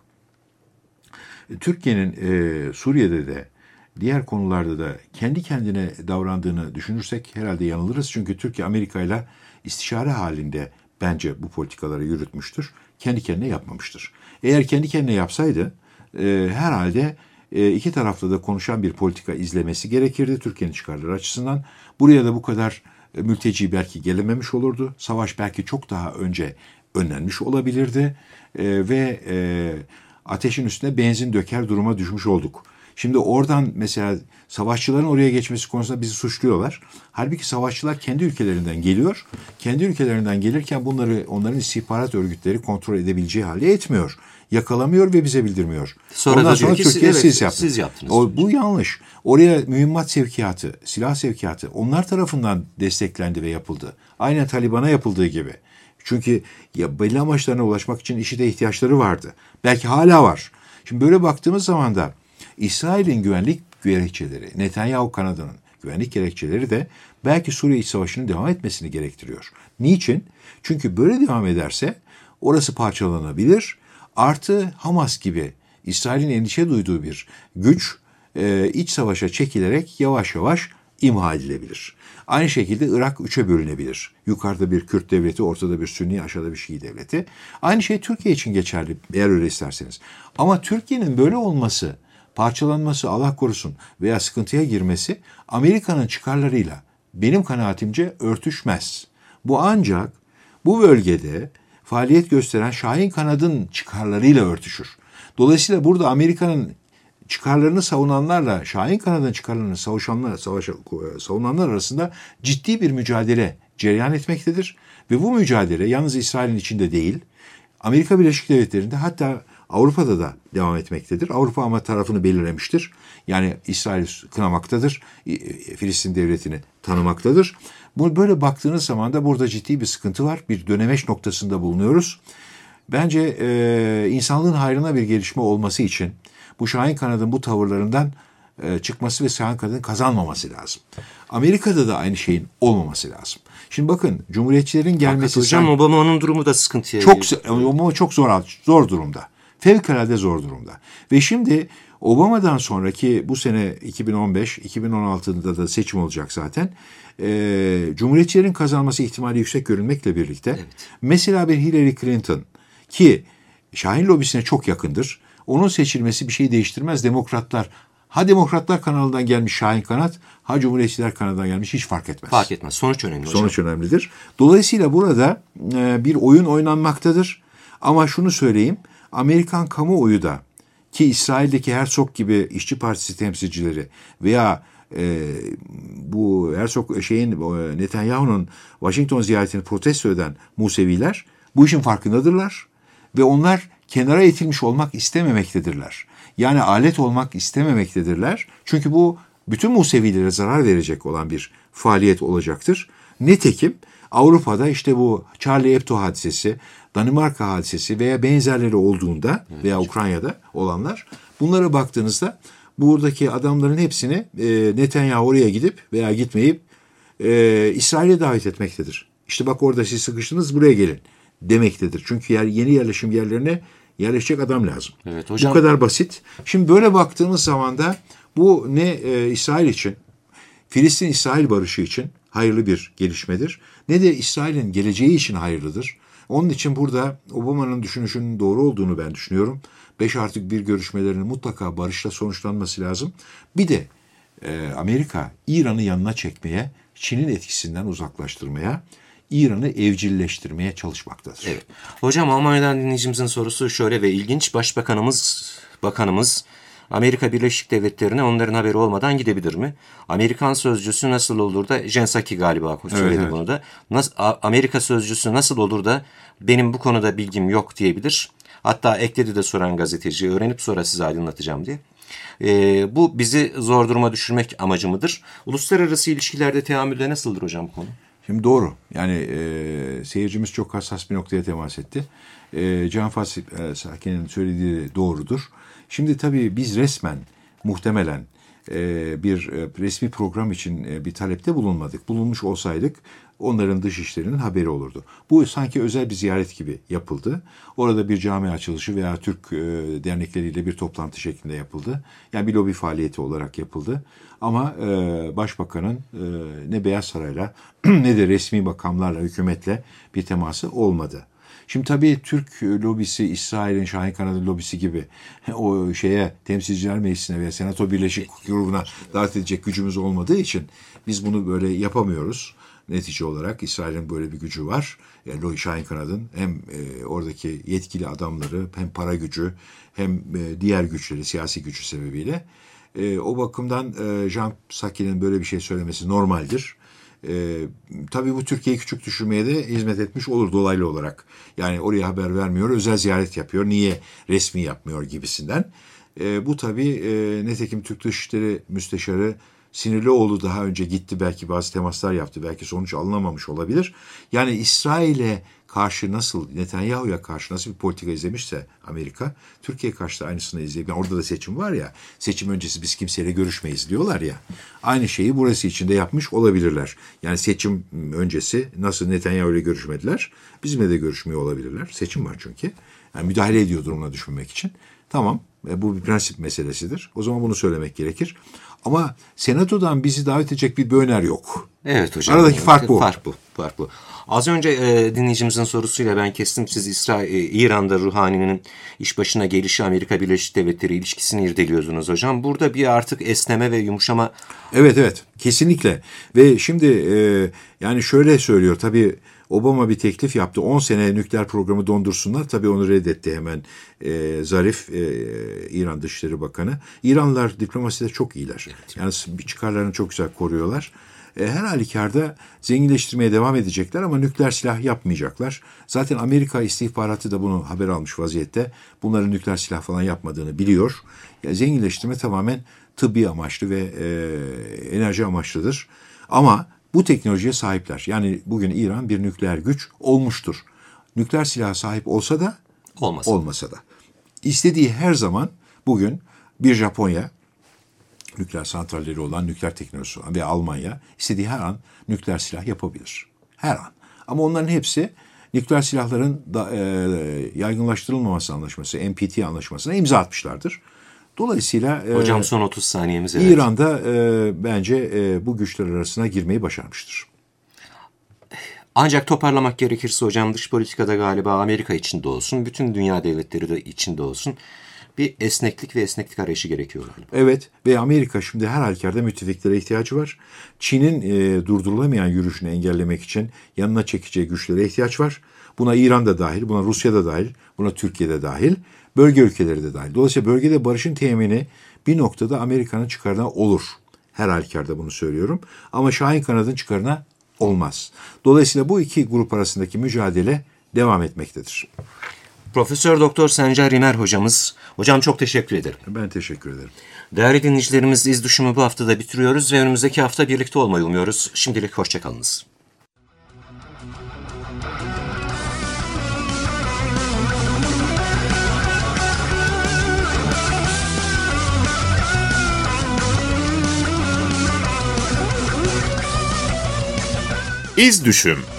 Türkiye'nin Suriye'de de diğer konularda da kendi kendine davrandığını düşünürsek herhalde yanılırız. Çünkü Türkiye Amerika ile istişare halinde bence bu politikaları yürütmüştür. Kendi kendine yapmamıştır. Eğer kendi kendine yapsaydı herhalde iki tarafta da konuşan bir politika izlemesi gerekirdi Türkiye'nin çıkarları açısından. Buraya da bu kadar mülteci belki gelememiş olurdu. Savaş belki çok daha önce önlenmiş olabilirdi. Ve ateşin üstüne benzin döker duruma düşmüş olduk. Şimdi oradan mesela savaşçıların oraya geçmesi konusunda bizi suçluyorlar. Halbuki savaşçılar kendi ülkelerinden geliyor. Kendi ülkelerinden gelirken bunları onların istihbarat örgütleri kontrol edebileceği hale etmiyor. Yakalamıyor ve bize bildirmiyor. Ondan sonra Türkiye siz yaptınız. Bu yanlış. Oraya mühimmat sevkiyatı, silah sevkiyatı onlar tarafından desteklendi ve yapıldı. Aynen Taliban'a yapıldığı gibi. Çünkü belli amaçlarına ulaşmak için IŞİD'e ihtiyaçları vardı. Belki hala var. Şimdi böyle baktığımız zaman da İsrail'in güvenlik gerekçeleri, Netanyahu kanadının güvenlik gerekçeleri de belki Suriye İç Savaşı'nın devam etmesini gerektiriyor. Niçin? Çünkü böyle devam ederse orası parçalanabilir. Artı Hamas gibi İsrail'in endişe duyduğu bir güç iç savaşa çekilerek yavaş yavaş imha edilebilir. Aynı şekilde Irak 3'e bölünebilir. Yukarıda bir Kürt devleti, ortada bir Sünni, aşağıda bir Şii devleti. Aynı şey Türkiye için geçerli eğer öyle isterseniz. Ama Türkiye'nin böyle olması, parçalanması Allah korusun veya sıkıntıya girmesi Amerika'nın çıkarlarıyla benim kanaatimce örtüşmez. Bu ancak bu bölgede faaliyet gösteren Şahin kanadın çıkarlarıyla örtüşür. Dolayısıyla burada Amerika'nın çıkarlarını savunanlarla Şahin kanadın çıkarlarını savunanlar arasında ciddi bir mücadele cereyan etmektedir. Ve bu mücadele yalnız İsrail'in içinde değil, Amerika Birleşik Devletleri'nde hatta Avrupa'da da devam etmektedir. Avrupa ama tarafını belirlemiştir. Yani İsrail kınamaktadır. Filistin devletini tanımaktadır. Böyle baktığınız zaman da burada ciddi bir sıkıntı var. Bir dönemeç noktasında bulunuyoruz. Bence insanlığın hayrına bir gelişme olması için bu Şahin Kanad'ın bu tavırlarından çıkması ve Şahin Kanad'ın kazanmaması lazım. Amerika'da da aynı şeyin olmaması lazım. Şimdi bakın Cumhuriyetçilerin gelmesi... Hocam Obama'nın durumu da sıkıntıya Obama çok zor durumda. Fevkalade zor durumda. Ve şimdi Obama'dan sonraki bu sene 2015, 2016'da da seçim olacak zaten. Cumhuriyetçilerin kazanması ihtimali yüksek görünmekle birlikte mesela bir Hillary Clinton ki Şahin lobisine çok yakındır. Onun seçilmesi bir şey değiştirmez. Demokratlar kanalından gelmiş Şahin Kanat, Cumhuriyetçiler kanalından gelmiş hiç fark etmez. Fark etmez. Sonuç önemli hocam. Sonuç önemlidir. Dolayısıyla burada bir oyun oynanmaktadır. Ama şunu söyleyeyim. Amerikan kamuoyu da ki İsrail'deki Herzog gibi İşçi Partisi temsilcileri veya bu Netanyahu'nun Washington ziyaretini protesto eden Museviler bu işin farkındadırlar ve onlar kenara itilmiş olmak istememektedirler. Yani alet olmak istememektedirler. Çünkü bu bütün Musevilere zarar verecek olan bir faaliyet olacaktır. Nitekim Avrupa'da işte bu Charlie Hebdo hadisesi, Danimarka hadisesi veya benzerleri olduğunda veya Ukrayna'da olanlar, bunlara baktığınızda buradaki adamların hepsini Netanyahu oraya gidip veya gitmeyip İsrail'e davet etmektedir. İşte bak orada siz sıkıştınız, buraya gelin demektedir. Çünkü yeni yerleşim yerlerine yerleşecek adam lazım. Evet, hocam. Bu kadar basit. Şimdi böyle baktığınız zaman da bu ne İsrail için, Filistin-İsrail barışı için hayırlı bir gelişmedir, ne de İsrail'in geleceği için hayırlıdır. Onun için burada Obama'nın düşünüşünün doğru olduğunu ben düşünüyorum. 5+1 görüşmelerinin mutlaka barışla sonuçlanması lazım. Bir de Amerika İran'ı yanına çekmeye, Çin'in etkisinden uzaklaştırmaya, İran'ı evcilleştirmeye çalışmaktadır. Evet. Hocam Almanya'dan dinleyicimizin sorusu şöyle ve ilginç. Bakanımız Amerika Birleşik Devletleri'ne onların haberi olmadan gidebilir mi? Amerikan sözcüsü nasıl olur da, Jen Psaki galiba söyledi evet. bunu da. Amerika sözcüsü nasıl olur da benim bu konuda bilgim yok diyebilir. Hatta ekledi de soran gazeteci, öğrenip sonra size aydınlatacağım diye. Bu bizi zor duruma düşürmek amacı mıdır? Uluslararası ilişkilerde teamülde nasıldır hocam bu konu? Şimdi doğru. Yani seyircimiz çok hassas bir noktaya temas etti. Can Psaki'nin söylediği doğrudur. Şimdi tabii biz resmen, muhtemelen bir resmi program için bir talepte bulunmadık. Bulunmuş olsaydık onların dışişlerinin haberi olurdu. Bu sanki özel bir ziyaret gibi yapıldı. Orada bir cami açılışı veya Türk dernekleriyle bir toplantı şeklinde yapıldı. Yani bir lobi faaliyeti olarak yapıldı. Ama Başbakanın ne Beyaz Saray'la ne de resmi makamlarla, hükümetle bir teması olmadı. Şimdi tabii Türk lobisi, İsrail'in Şahin Kanad'ın lobisi gibi o Temsilciler Meclisi'ne veya Senato Birleşik Kurulu'na davet edecek gücümüz olmadığı için biz bunu böyle yapamıyoruz. Netice olarak İsrail'in böyle bir gücü var. Yani Şahin Kanad'ın hem oradaki yetkili adamları, hem para gücü, hem diğer güçleri, siyasi gücü sebebiyle. O bakımdan Jan Psaki'nin böyle bir şey söylemesi normaldir. Tabii bu Türkiye'yi küçük düşürmeye de hizmet etmiş olur dolaylı olarak. Yani oraya haber vermiyor, özel ziyaret yapıyor, niye resmi yapmıyor gibisinden. Bu tabii nitekim Türk Dışişleri Müsteşarı Sinirlioğlu daha önce gitti, belki bazı temaslar yaptı, belki sonuç alınamamış olabilir. Yani İsrail'e karşı nasıl, Netanyahu'ya karşı nasıl bir politika izlemişse Amerika, Türkiye'ye karşı da aynısını izleyip, yani orada da seçim var ya, seçim öncesi biz kimseyle görüşmeyiz diyorlar ya, aynı şeyi burası için de yapmış olabilirler. Yani seçim öncesi nasıl Netanyahu ile görüşmediler, bizimle de görüşmüyor olabilirler. Seçim var çünkü. Yani müdahale ediyor durumuna düşmemek için. Tamam, bu bir prensip meselesidir. O zaman bunu söylemek gerekir. Ama Senato'dan bizi davet edecek bir öner yok. Evet hocam. Aradaki fark bu. Fark bu. Az önce dinleyicimizin sorusuyla ben kestim. Siz İran'da Ruhani'nin iş başına gelişi Amerika Birleşik Devletleri ilişkisini irdeliyordunuz hocam. Burada bir artık esneme ve yumuşama. Evet kesinlikle. Ve şimdi yani şöyle söylüyor tabii, Obama bir teklif yaptı. 10 sene nükleer programı dondursunlar. Tabii onu reddetti hemen Zarif, İran Dışişleri Bakanı. İranlılar diplomaside çok iyiler. Evet. Yani çıkarlarını çok güzel koruyorlar. Her halükarda zenginleştirmeye devam edecekler ama nükleer silah yapmayacaklar. Zaten Amerika istihbaratı da bunu haber almış vaziyette. Bunların nükleer silah falan yapmadığını biliyor. Yani zenginleştirme tamamen tıbbi amaçlı ve enerji amaçlıdır. Ama bu teknolojiye sahipler. Yani bugün İran bir nükleer güç olmuştur. Nükleer silaha sahip olsa da olmasa da. İstediği her zaman bugün bir Japonya, nükleer santralleri olan, nükleer teknolojisi olan ve Almanya istediği her an nükleer silah yapabilir. Her an. Ama onların hepsi nükleer silahların yaygınlaştırılmaması anlaşması, NPT anlaşmasına imza atmışlardır. Dolayısıyla Hocam son 30 saniyemiz. Evet. İran'da bence bu güçler arasına girmeyi başarmıştır. Ancak toparlamak gerekirse hocam dış politikada galiba Amerika içinde olsun, bütün dünya devletleri de içinde olsun bir esneklik ve esneklik arayışı gerekiyor galiba. Evet ve Amerika şimdi her halükarda müttefiklere ihtiyacı var. Çin'in durdurulamayan yürüyüşünü engellemek için yanına çekeceği güçlere ihtiyaç var. Buna İran da dahil, buna Rusya da dahil, buna Türkiye de dahil, bölge ülkeleri de dahil. Dolayısıyla bölgede barışın temini bir noktada Amerika'nın çıkarına olur. Her halükarda bunu söylüyorum. Ama Şahin kanadın çıkarına olmaz. Dolayısıyla bu iki grup arasındaki mücadele devam etmektedir. Profesör Doktor Sencer Rimer hocamız. Hocam çok teşekkür ederim. Ben teşekkür ederim. Değerli dinleyicilerimiz, İz Düşüm'ü bu hafta da bitiriyoruz ve önümüzdeki hafta birlikte olmayı umuyoruz. Şimdilik hoşçakalınız. İz Düşüm.